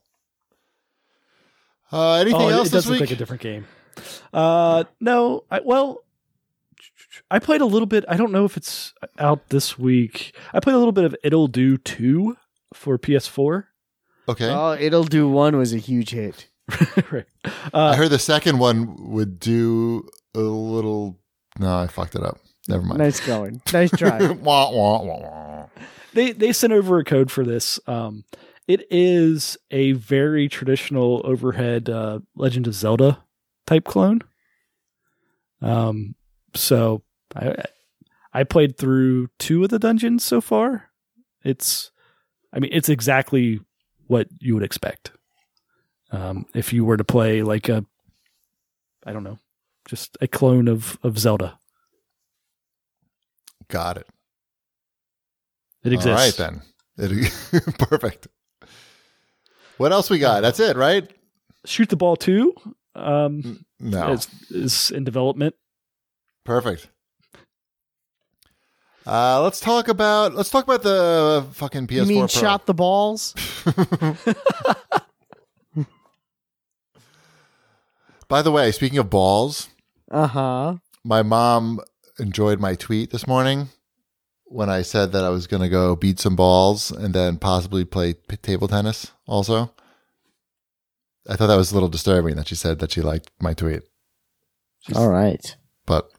Anything Oh, else it this does look week? like a different game. No. I played a little bit. I don't know if it's out this week. I played a little bit of It'll Do 2 for PS4. Okay. Oh, It'll Do 1 was a huge hit. Right. I heard the second one would do a little. No, I fucked it up. Never mind. Nice going. Nice try. Wah, wah, wah, wah. They sent over a code for this. It is a very traditional overhead Legend of Zelda type clone. So I played through 2 of the dungeons so far. It's exactly what you would expect. If you were to play like just a clone of Zelda. Got it. It exists. All right, then. Perfect. What else we got? That's it, right? Shoot the Ball 2 No. is in development. Perfect. Let's talk about the fucking PS4 You mean Pro. Shot the Balls? By the way, speaking of balls, Uh-huh. my mom enjoyed my tweet this morning when I said that I was going to go beat some balls and then possibly play table tennis also. I thought that was a little disturbing that she said that she liked my tweet. All right. But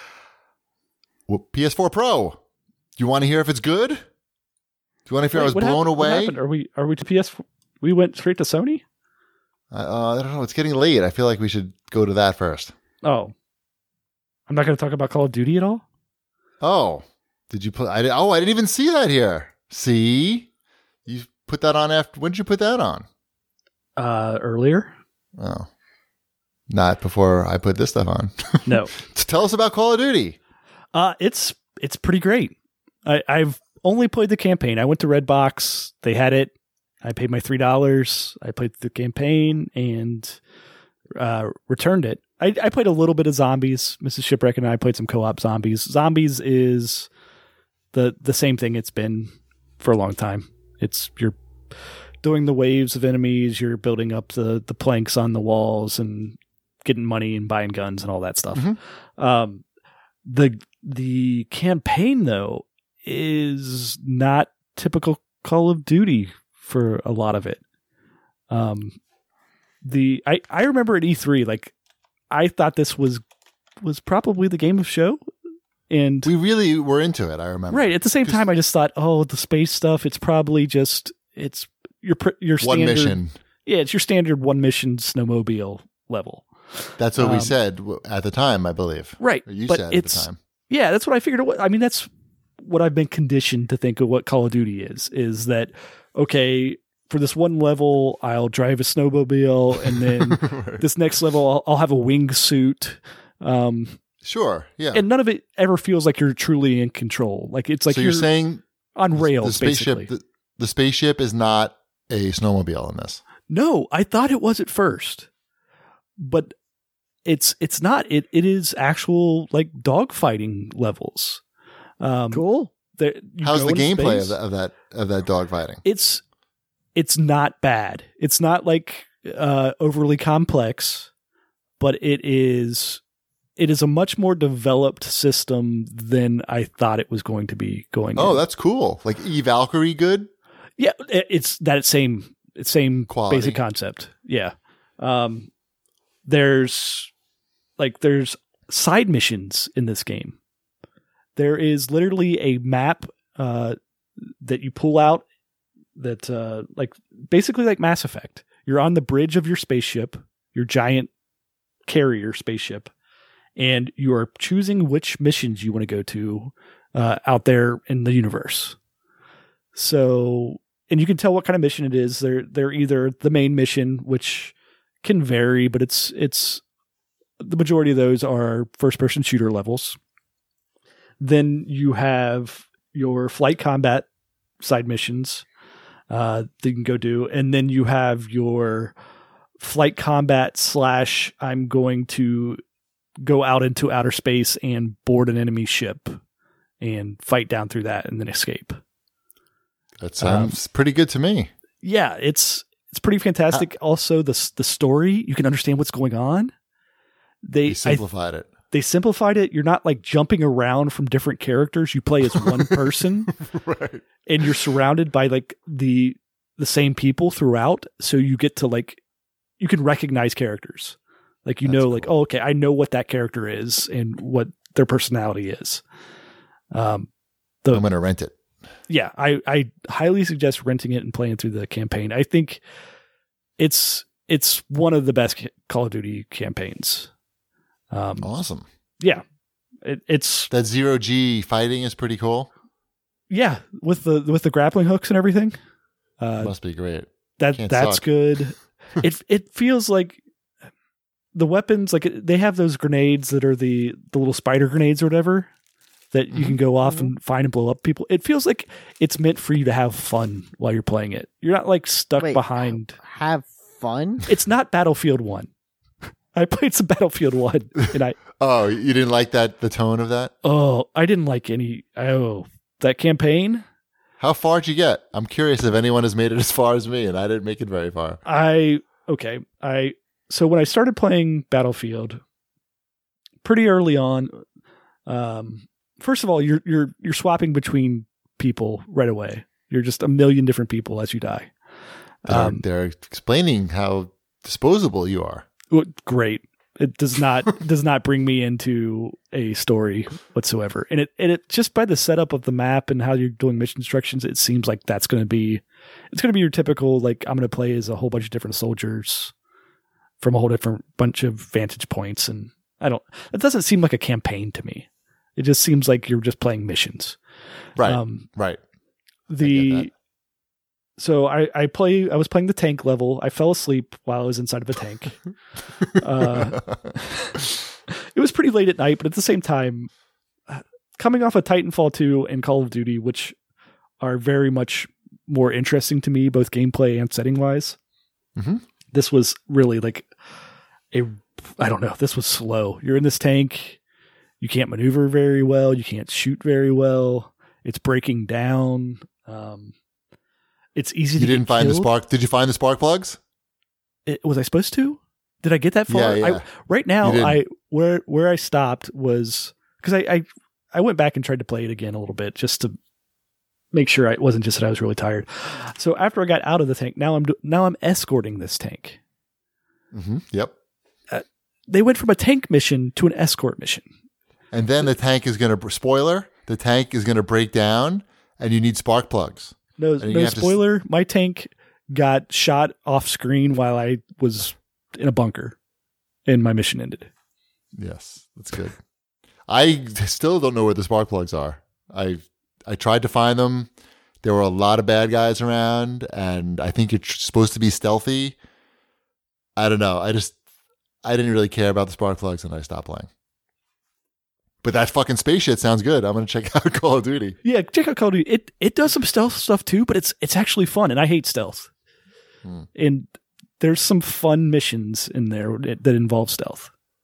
PS4 Pro, do you want to hear if it's good? Do you want to hear I was Wait, what blown happened? What away? happened? Are we to PS4? We went straight to Sony? I don't know. It's getting late. I feel like we should go to that first. Oh. I'm not going to talk about Call of Duty at all? Oh, did you put? I didn't even see that here. See, you put that on after. When did you put that on? Earlier? Oh, not before I put this stuff on. No. Tell us about Call of Duty. It's pretty great. I've only played the campaign. I went to Redbox. They had it. I paid my $3. I played the campaign and returned it. I played a little bit of Zombies. Mrs. Shipwreck and I played some co-op Zombies. Zombies is the same thing it's been for a long time. You're doing the waves of enemies. You're building up the planks on the walls and getting money and buying guns and all that stuff. Mhm. The campaign though is not typical Call of Duty for a lot of it. I remember at E3, like I thought this was probably the game of show, and We really were into it. I remember. right at the same time, I just thought, oh, the space stuff. It's probably just your standard One mission. Yeah, it's your standard one mission snowmobile level. That's what we said at the time, I believe. Right, Or you but said at the time. Yeah, that's what I figured. I mean, that's what I've been conditioned to think of what Call of Duty is that, okay, for this one level, I'll drive a snowmobile, and then this next level, I'll have a wingsuit. Sure. Yeah. And none of it ever feels like you're truly in control. Like it's like so you're saying on rails, the spaceship, basically. the spaceship is not a snowmobile in this. No, I thought it was at first, but it's not. It is actual like dogfighting levels. Cool. How's the gameplay of that dogfighting? It's not bad. It's not like overly complex, but it's it is a much more developed system than I thought it was going to be going. Oh, in. that's cool. Like Valkyrie good? Yeah, it's that same Quality. basic concept. Yeah. There's side missions in this game. There is literally a map that you pull out that basically like Mass Effect. You're on the bridge of your spaceship, your giant carrier spaceship, and you are choosing which missions you want to go to out there in the universe. So, and you can tell what kind of mission it is. They're either the main mission, which can vary, but it's the majority of those are first-person shooter levels. Then you have your flight combat side missions that you can go do, and then you have your flight combat / I'm going to go out into outer space and board an enemy ship and fight down through that and then escape. That sounds pretty good to me. Yeah, it's pretty fantastic. Also, the story, you can understand what's going on. They simplified it. They simplified it. You're not like jumping around from different characters. You play as one person, right? And you're surrounded by like the same people throughout. So you get to you can recognize characters. Like, That's cool. Like, oh, okay, I know what that character is and what their personality is. I'm going to rent it. Yeah, I highly suggest renting it and playing through the campaign. I think it's one of the best Call of Duty campaigns. Awesome. Yeah, it's that 0G fighting is pretty cool. Yeah, with the grappling hooks and everything. Must be great. That's good. It feels like the weapons, like they have those grenades that are the little spider grenades or whatever that you can go off and find and blow up people. It feels like it's meant for you to have fun while you're playing it. You're not like stuck behind. Have fun? It's not Battlefield 1. I played some Battlefield 1 and Oh, you didn't like the tone of that? Oh, I didn't like that campaign. How far did you get? I'm curious if anyone has made it as far as me, and I didn't make it very far. So when I started playing Battlefield pretty early on, first of all, you're swapping between people right away. You're just a million different people as you die. They're explaining how disposable you are. Great. It does not bring me into a story whatsoever. And it just by the setup of the map and how you're doing mission instructions, it seems like it's going to be your typical, like, I'm going to play as a whole bunch of different soldiers from a whole different bunch of vantage points. And it doesn't seem like a campaign to me. It just seems like you're just playing missions. Right. Right. So I was playing the tank level. I fell asleep while I was inside of a tank. It was pretty late at night, but at the same time, coming off of Titanfall 2 and Call of Duty, which are very much more interesting to me, both gameplay and setting wise, this was really like this was slow. You're in this tank. You can't maneuver very well. You can't shoot very well. It's breaking down. It's easy to didn't find the spark. Did you find the spark plugs? Was I supposed to? Did I get that far? Yeah. Right now, where I stopped was because I went back and tried to play it again a little bit just to make sure it wasn't just that I was really tired. So after I got out of the tank, now I'm escorting this tank. Yep. They went from a tank mission to an escort mission, and then the tank is going to the tank is going to break down, and you need spark plugs. No spoiler. My tank got shot off screen while I was in a bunker, and my mission ended. Yes, that's good. I still don't know where the spark plugs are. I tried to find them. There were a lot of bad guys around, and I think you're supposed to be stealthy. I don't know. I didn't really care about the spark plugs, and I stopped playing. But that fucking space shit sounds good. I'm going to check out Call of Duty. Yeah, check out Call of Duty. It does some stealth stuff too, but it's actually fun, and I hate stealth. And there's some fun missions in there that involve stealth.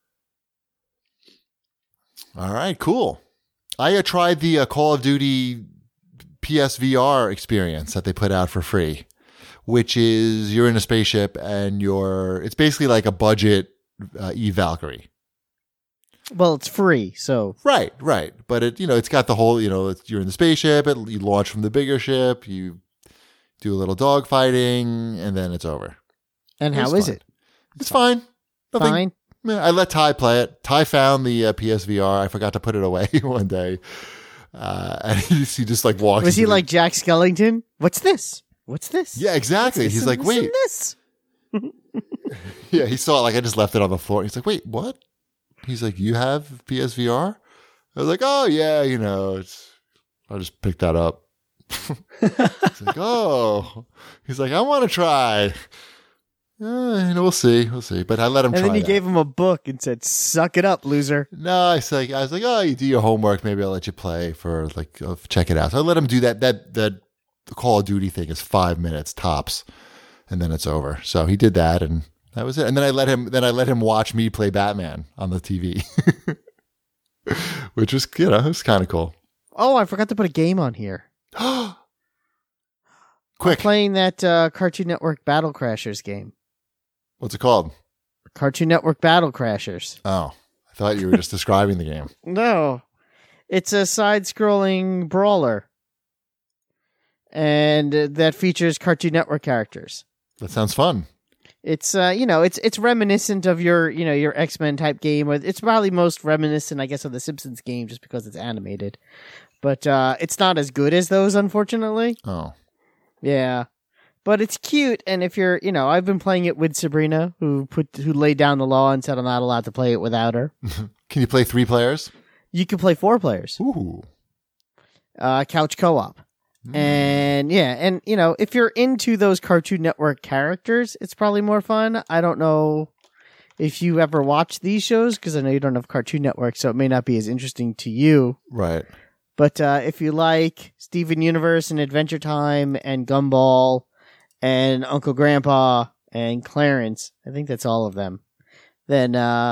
All right, cool. I tried the Call of Duty PSVR experience that they put out for free, which is you're in a spaceship and it's basically like a budget Valkyrie. Well, it's free, so Right. But it's got the whole, you're in the spaceship, you launch from the bigger ship, you do a little dog fighting, and then it's over. and how is it? It's fine. Nothing. Fine. I let Ty play it. Ty found the PSVR. I forgot to put it away one day. And he just like walks. Was he into like Jack Skellington? What's this? What's this? Yeah, exactly. What's this? He's like, This wait. and this. Yeah, he saw it like I just left it on the floor. He's like, wait, what? He's like, you have PSVR? I was like, oh yeah, I'll just pick that up. He's like, oh. He's like, I want to try. We'll see. But I let him try. And then you that. gave him a book and said, "Suck it up, loser." No, I was like, oh, you do your homework. Maybe I'll let you play for check it out. So I let him do that. That Call of Duty thing is 5 minutes tops, and then it's over. So he did that, and that was it. And then I let him watch me play Batman on the TV, which was it was kind of cool. Oh, I forgot to put a game on here. Quick, Playing that Cartoon Network Battle Crashers game. what's it called? Cartoon Network Battle Crashers. Oh, I thought you were just describing the game. No, it's a side-scrolling brawler, and that features Cartoon Network characters. That sounds fun. It's it's reminiscent of your X-Men type game. It's probably most reminiscent, I guess, of the Simpsons game, just because it's animated. But it's not as good as those, unfortunately. Oh, Yeah, but it's cute. And if you're, I've been playing it with Sabrina, who laid down the law and said I'm not allowed to play it without her. can you play 3 players? You can play 4 players, Ooh, couch co-op. And if you're into those Cartoon Network characters, it's probably more fun. I don't know if you ever watch these shows, because I know you don't have Cartoon Network, so it may not be as interesting to you. right. But if you like Steven Universe and Adventure Time and Gumball and Uncle Grandpa and Clarence, I think that's all of them. Then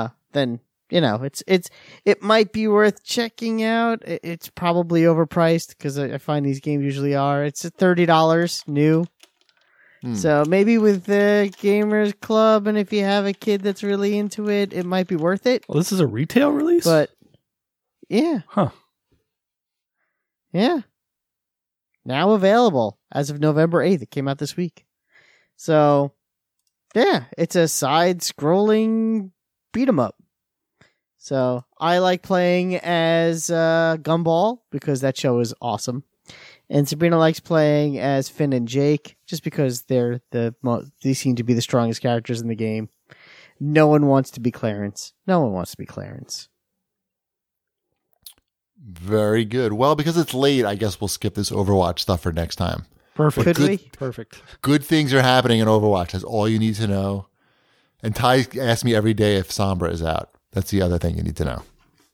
it might be worth checking out. It's probably overpriced, because I find these games usually are. It's $30 new. So maybe with the Gamers Club, and if you have a kid that's really into it, it might be worth it. Well, this is a retail release? But yeah. Huh. Yeah. Now available as of November 8th. It came out this week. So, yeah, it's a side-scrolling beat-em-up. So, I like playing as Gumball, because that show is awesome. And Sabrina likes playing as Finn and Jake, just because they seem to be the strongest characters in the game. No one wants to be Clarence. Very good. Well, because it's late, I guess we'll skip this Overwatch stuff for next time. Perfect. Could we? Perfect. Good things are happening in Overwatch. That's all you need to know. And Ty asks me every day if Sombra is out. That's the other thing you need to know.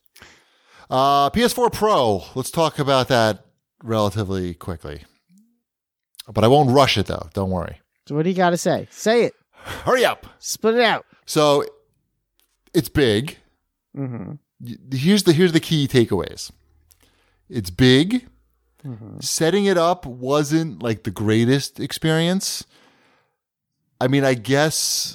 PS4 Pro. Let's talk about that relatively quickly. But I won't rush it, though. Don't worry. So what do you got to say? Say it. Hurry up. Split it out. So it's big. Mm-hmm. Here's the key takeaways. It's big. Mm-hmm. Setting it up wasn't like the greatest experience. I mean, I guess,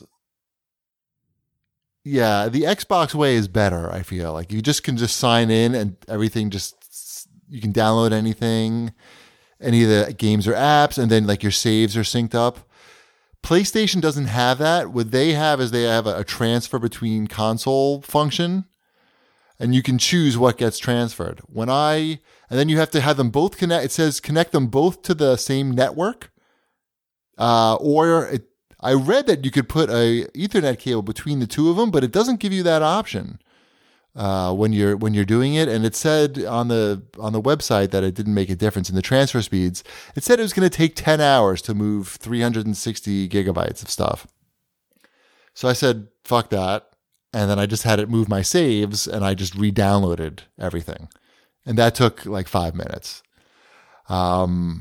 yeah, the Xbox way is better, I feel. Like you can just sign in and everything you can download anything, any of the games or apps, and then like your saves are synced up. PlayStation doesn't have that. What they have is a transfer between console function, and you can choose what gets transferred. And then you have to have them both connect. It says connect them both to the same network. I read that you could put a Ethernet cable between the two of them, but it doesn't give you that option when you're doing it. And it said on the website that it didn't make a difference in the transfer speeds. It said it was going to take 10 hours to move 360 gigabytes of stuff. So I said, fuck that. And then I just had it move my saves, and I just re-downloaded everything. And that took like 5 minutes. So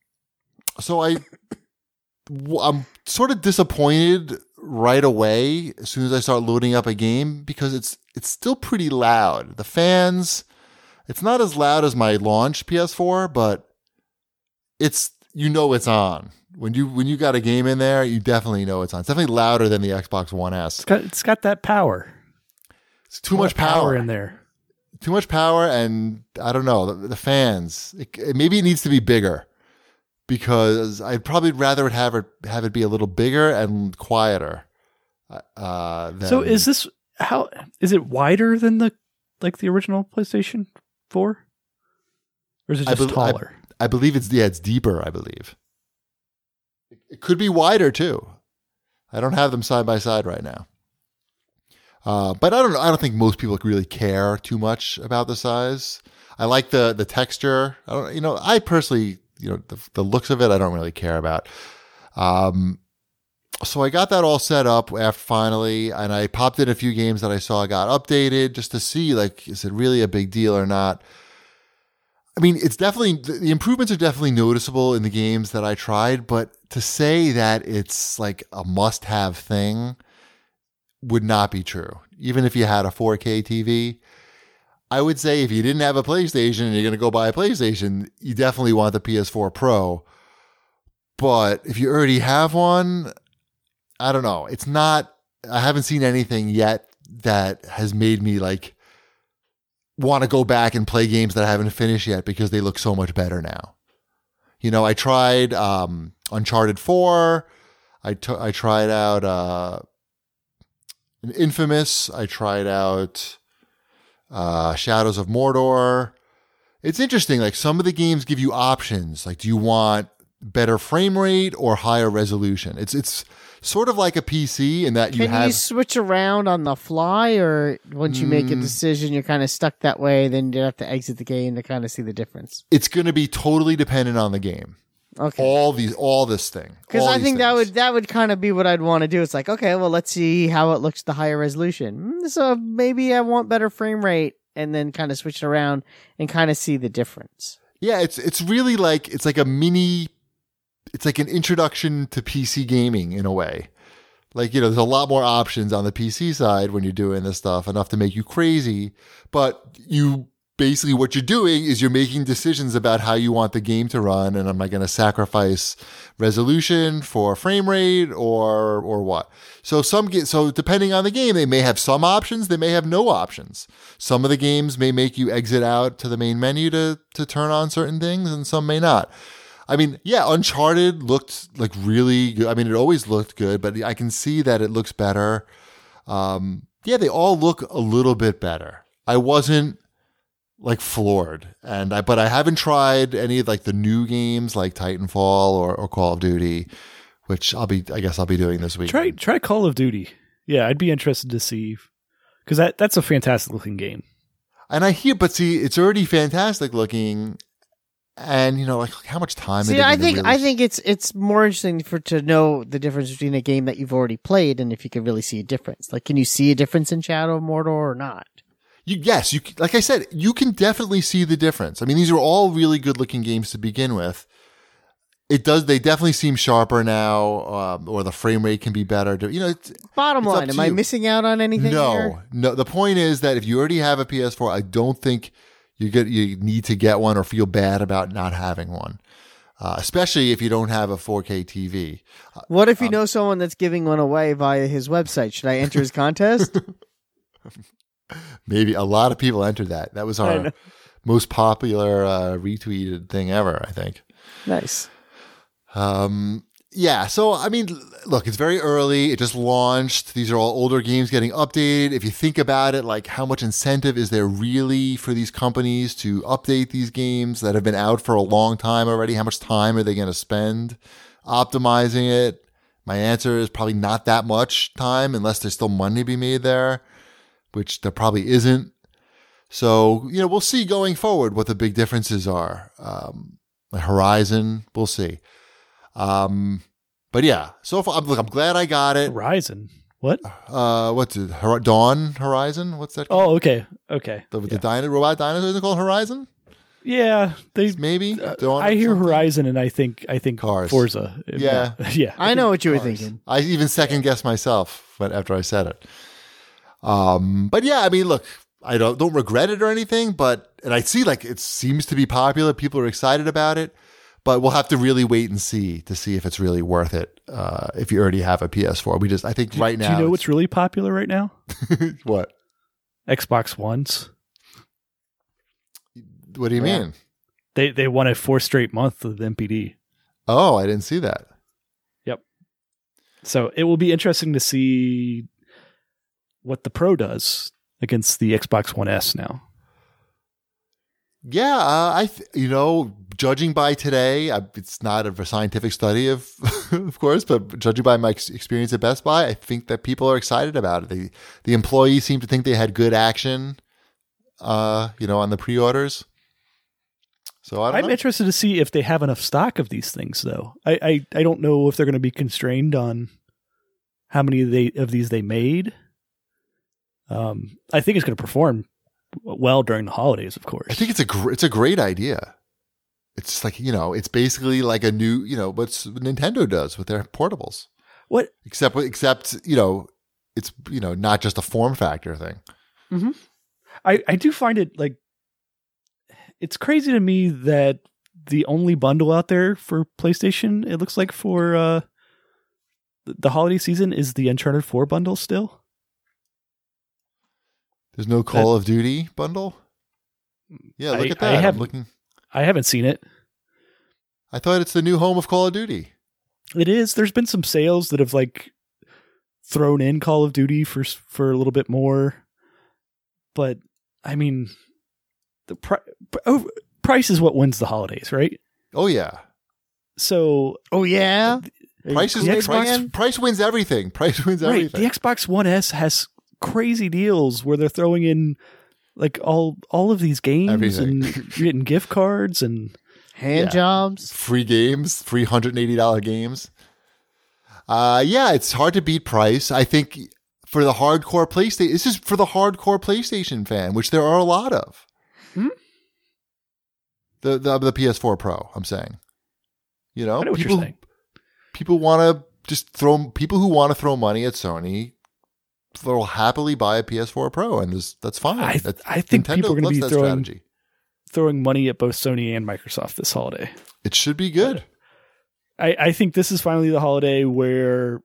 I'm sort of disappointed right away as soon as I start loading up a game, because it's still pretty loud. The fans, it's not as loud as my launch PS4, but it's on. When you got a game in there, you definitely know it's on. It's definitely louder than the Xbox One S. It's got that power. It's too much power in there. Too much power, and I don't know, the fans. Maybe it needs to be bigger, because I'd probably rather have it be a little bigger and quieter. So is it wider than the original PlayStation 4? Or is it just taller? I believe it's deeper, I believe. It could be wider too. I don't have them side by side right now. But I don't think most people really care too much about the size. I like the texture. I personally, the looks of it, I don't really care about. So I got that all set up finally, and I popped in a few games that I saw got updated just to see, is it really a big deal or not? I mean, it's definitely, the improvements are definitely noticeable in the games that I tried, but to say that it's like a must-have thing would not be true. Even if you had a 4K TV, I would say if you didn't have a PlayStation and you're going to go buy a PlayStation, you definitely want the PS4 Pro. But if you already have one, I don't know. I haven't seen anything yet that has made me want to go back and play games that I haven't finished yet because they look so much better now. I tried Uncharted 4. I tried out Infamous. I tried out Shadows of Mordor. It's interesting. Some of the games give you options. Do you want better frame rate or higher resolution? It's sort of like a PC in that Can you switch around on the fly, or once you make a decision, you're kind of stuck that way, then you have to exit the game to kind of see the difference? It's going to be totally dependent on the game. Okay. All this thing. Because I think that would kind of be what I'd want to do. It's okay, well, let's see how it looks at the higher resolution. So maybe I want better frame rate, and then kind of switch it around and kind of see the difference. Yeah, it's really it's like a mini. It's like an introduction to PC gaming in a way. There's a lot more options on the PC side when you're doing this stuff, enough to make you crazy. But basically what you're doing is you're making decisions about how you want the game to run. And am I going to sacrifice resolution for frame rate or what? So depending on the game, they may have some options. They may have no options. Some of the games may make you exit out to the main menu to turn on certain things, and some may not. I mean, yeah, Uncharted looked really good. I mean, it always looked good, but I can see that it looks better. They all look a little bit better. I wasn't floored, but I haven't tried any of the new games like Titanfall or Call of Duty, which I guess I'll be doing this week. Try Call of Duty. Yeah, I'd be interested to see, because that's a fantastic looking game. And I hear, but see, it's already fantastic looking. And how much time? See, I think it's more interesting to know the difference between a game that you've already played and if you can really see a difference. Can you see a difference in Shadow of Mordor or not? Yes, like I said, you can definitely see the difference. I mean, these are all really good looking games to begin with. They definitely seem sharper now, or the frame rate can be better. Bottom line, am I missing out on anything? No. The point is that if you already have a PS4, I don't think you need to get one or feel bad about not having one, especially if you don't have a 4K TV. What if you know someone that's giving one away via his website? Should I enter his contest? Maybe a lot of people entered that. That was our most popular retweeted thing ever, I think. Nice. Yeah, so I mean, look, it's very early. It just launched. These are all older games getting updated. If you think about it, how much incentive is there really for these companies to update these games that have been out for a long time already? How much time are they going to spend optimizing it? My answer is probably not that much time, unless there's still money to be made there, which there probably isn't. So, we'll see going forward what the big differences are. Horizon, we'll see. But yeah, so far, I'm glad I got it. Horizon. What? What's it? Dawn Horizon? What's that called? Oh, okay. The robot dinosaurs are called Horizon? Yeah, maybe. I hear Horizon and I think Cars. Forza. Yeah. Yeah. I know what you were thinking. I even second guessed myself after I said it. But yeah, I mean, look, I don't regret it or anything, and I see it seems to be popular. People are excited about it. But we'll have to really wait and see if it's really worth it. If you already have a PS4, I think right now. Do you know what's really popular right now? What? Xbox Ones. What do you Yeah. mean? They won a 4 straight month of MPD. Oh, I didn't see that. So it will be interesting to see what the Pro does against the Xbox One S now. Yeah, judging by today, it's not a scientific study of course, but judging by my experience at Best Buy, I think that people are excited about it. The employees seem to think they had good action, on the pre-orders. So I'm interested to see if they have enough stock of these things, though. I don't know if they're going to be constrained on how many of these they made. I think it's going to perform well during the holidays, of course. I think it's a great idea. It's like, it's basically like a new, what Nintendo does with their portables. What? Except it's, not just a form factor thing. Mm-hmm. I do find it like, it's crazy to me that the only bundle out there for PlayStation, it looks like for the holiday season, is the Uncharted 4 bundle still. There's no Call of Duty bundle? Yeah, look at that. I'm looking. I haven't seen it. I thought it's the new home of Call of Duty. It is. There's been some sales that have like thrown in Call of Duty for a little bit more. But I mean, the price is what wins the holidays, right? Oh yeah. So, yeah. Price wins everything. Price wins everything. Right. The Xbox One S has crazy deals where they're throwing in like all of these games everything. And you're getting gift cards and hand jobs, free games, free $180 games. It's hard to beat price. I think for the hardcore PlayStation, this is for the hardcore PlayStation fan, which there are a lot of. Hmm? The PS4 Pro, I'm saying. I know what you're saying. People want to just people who want to throw money at Sony, they'll happily buy a PS4 Pro, and that's fine. I think Nintendo people are going to be throwing money at both Sony and Microsoft this holiday. It should be good. I think this is finally the holiday where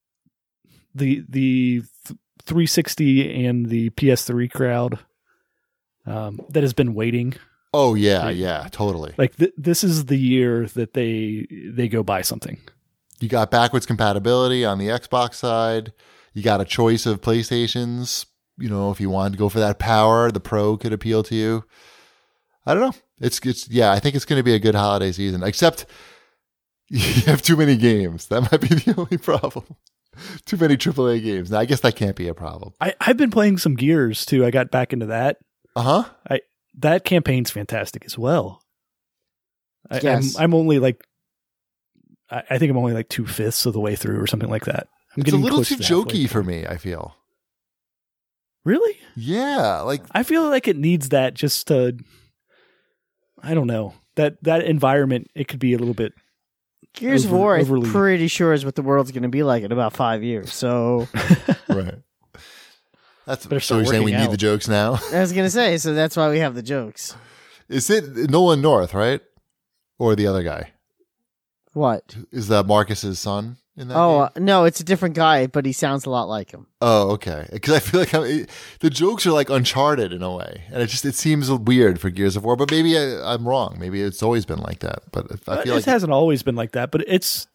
the 360 and the PS3 crowd that has been waiting. Oh yeah, totally. Like this is the year that they go buy something. You got backwards compatibility on the Xbox side. You got a choice of PlayStations. If you wanted to go for that power, the Pro could appeal to you. I don't know. I think it's going to be a good holiday season, except you have too many games. That might be the only problem. Too many AAA games. Now, I guess that can't be a problem. I've been playing some Gears too. I got back into that. Uh-huh. That campaign's fantastic as well. Yes. I'm only like, I think I'm only like 2/5 of the way through or something like that. It's a little too jokey for me, I feel. Really? Yeah. Like I feel like it needs that just to, I don't know, that environment, it could be a little bit. Gears of War, I'm pretty sure is what the world's going to be like in about 5 years. So, right. So you're saying we need the jokes now? I was going to say, so that's why we have the jokes. Is it Nolan North, right? Or the other guy? What? Is that Marcus's son in that game? No, it's a different guy, but he sounds a lot like him. Oh, okay. Because I feel like the jokes are like Uncharted in a way. And it seems weird for Gears of War, but maybe I'm wrong. Maybe it's always been like that. But I feel it hasn't always been like that, but this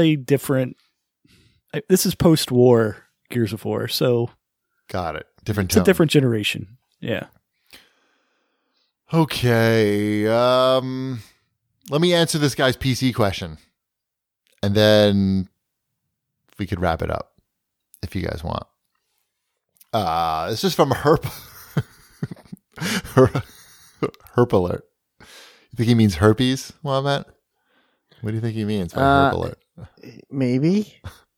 is post-war Gears of War, so. Got it. Different tone. It's a different generation. Yeah. Okay. Let me answer this guy's PC question. And then we could wrap it up if you guys want. This is from Herp Alert. You think he means herpes, Wombat? What do you think he means by Herp Alert? Maybe.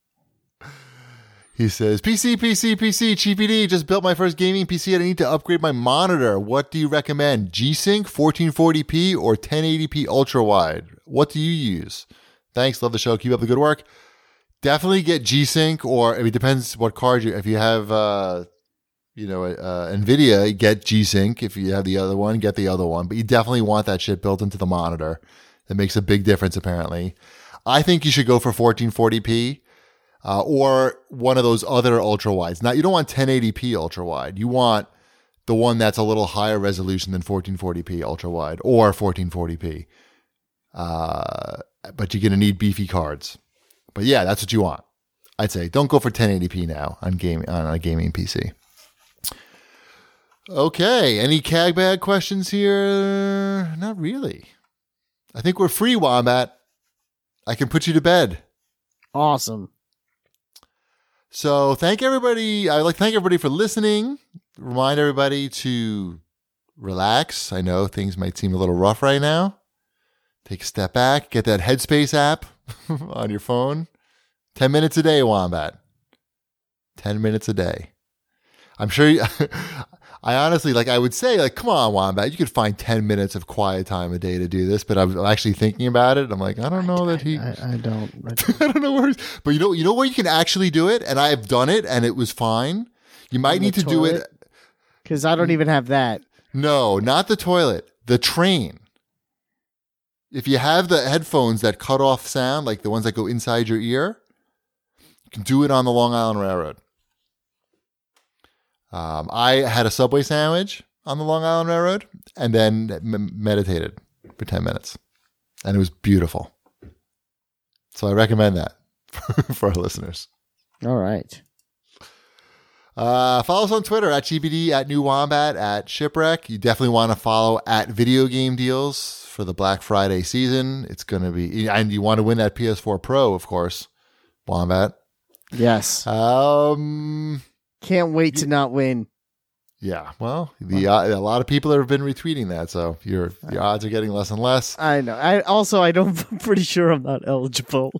He says, PC, GPD, just built my first gaming PC and I need to upgrade my monitor. What do you recommend? G-Sync, 1440p, or 1080p ultra-wide? What do you use? Thanks, love the show. Keep up the good work. Definitely get G-Sync, or it depends what card if you have, NVIDIA, get G-Sync. If you have the other one, get the other one. But you definitely want that shit built into the monitor. That makes a big difference, apparently. I think you should go for 1440p. Or one of those other ultra wides. Now, you don't want 1080p ultra wide. You want the one that's a little higher resolution than 1440p ultra wide or 1440p. But you're going to need beefy cards. But yeah, that's what you want. I'd say don't go for 1080p now on a gaming PC. Okay, any CAG bag questions here? Not really. I think we're free, Wombat. I can put you to bed. Awesome. So thank everybody. I'd like to thank everybody for listening. Remind everybody to relax. I know things might seem a little rough right now. Take a step back. Get that Headspace app on your phone. 10 minutes a day, Wombat. 10 minutes a day. I'm sure I honestly, I would say, come on, Wombat, you could find 10 minutes of quiet time a day to do this, but I'm actually thinking about it. I'm like, I don't know that he... I don't. I don't know where... But you know where you can actually do it? And I've done it, and it was fine. You might need to do it... Because I don't even have that. No, not the toilet. The train. If you have the headphones that cut off sound, like the ones that go inside your ear, you can do it on the Long Island Railroad. I had a Subway sandwich on the Long Island Railroad and then meditated for 10 minutes. And it was beautiful. So I recommend that for our listeners. All right. Follow us on Twitter at GBD, at New Wombat, at Shipwreck. You definitely want to follow at Video Game Deals for the Black Friday season. It's going to be, and you want to win that PS4 Pro, of course, Wombat. Yes. Can't wait to not win. Yeah, well, a lot of people have been retweeting that, so the odds are getting less and less. I know. I'm pretty sure I'm not eligible.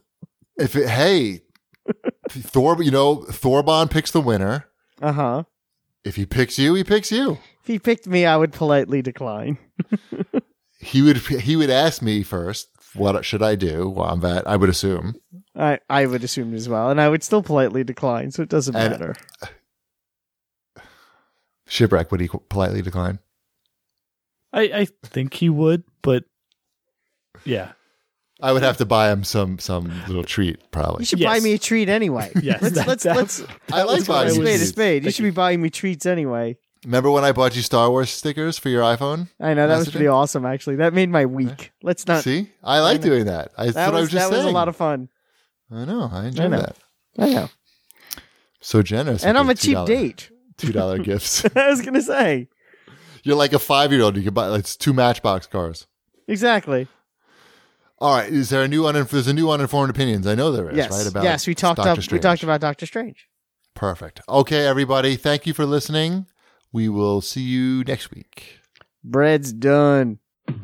Thorbon picks the winner. Uh-huh. If he picks you, he picks you. If he picked me, I would politely decline. He would ask me first, what should I do, Wombat? I would assume. I would assume as well, and I would still politely decline, so it doesn't matter. Shipwreck, would he politely decline? I think he would, but yeah. I would have to buy him some little treat, probably. You should buy me a treat anyway. Yes, let's I like buying spade a spade. You should be buying me treats anyway. Remember when I bought you Star Wars stickers for your iPhone? I know, that was pretty awesome, actually. That made my week. Let's not... See? I like doing that. That was a lot of fun. I know. I enjoy that. I know. So generous. And I'm a cheap date. $2 gifts. I was going to say. You're like a 5-year-old. You can buy it's 2 Matchbox cars. Exactly. All right. Is there there's a new uninformed opinions? I know there is, yes. right? About yes, we talked about Doctor Strange. Perfect. Okay, everybody. Thank you for listening. We will see you next week. Bread's done.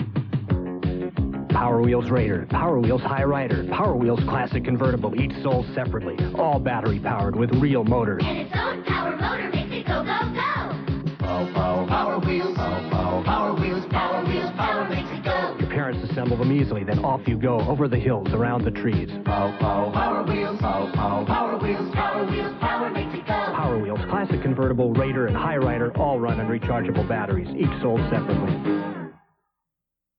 Power Wheels Raider, Power Wheels High Rider, Power Wheels Classic Convertible, each sold separately, all battery powered with real motors. And its own power motor makes it go, go, go. Power Wheels, Power Wheels, Power Wheels, power makes it go. Your parents assemble them easily, then off you go, over the hills, around the trees. Power Wheels, Power Wheels, Power Wheels, power makes it go. Power Wheels Classic Convertible, Raider, and High Rider all run on rechargeable batteries, each sold separately.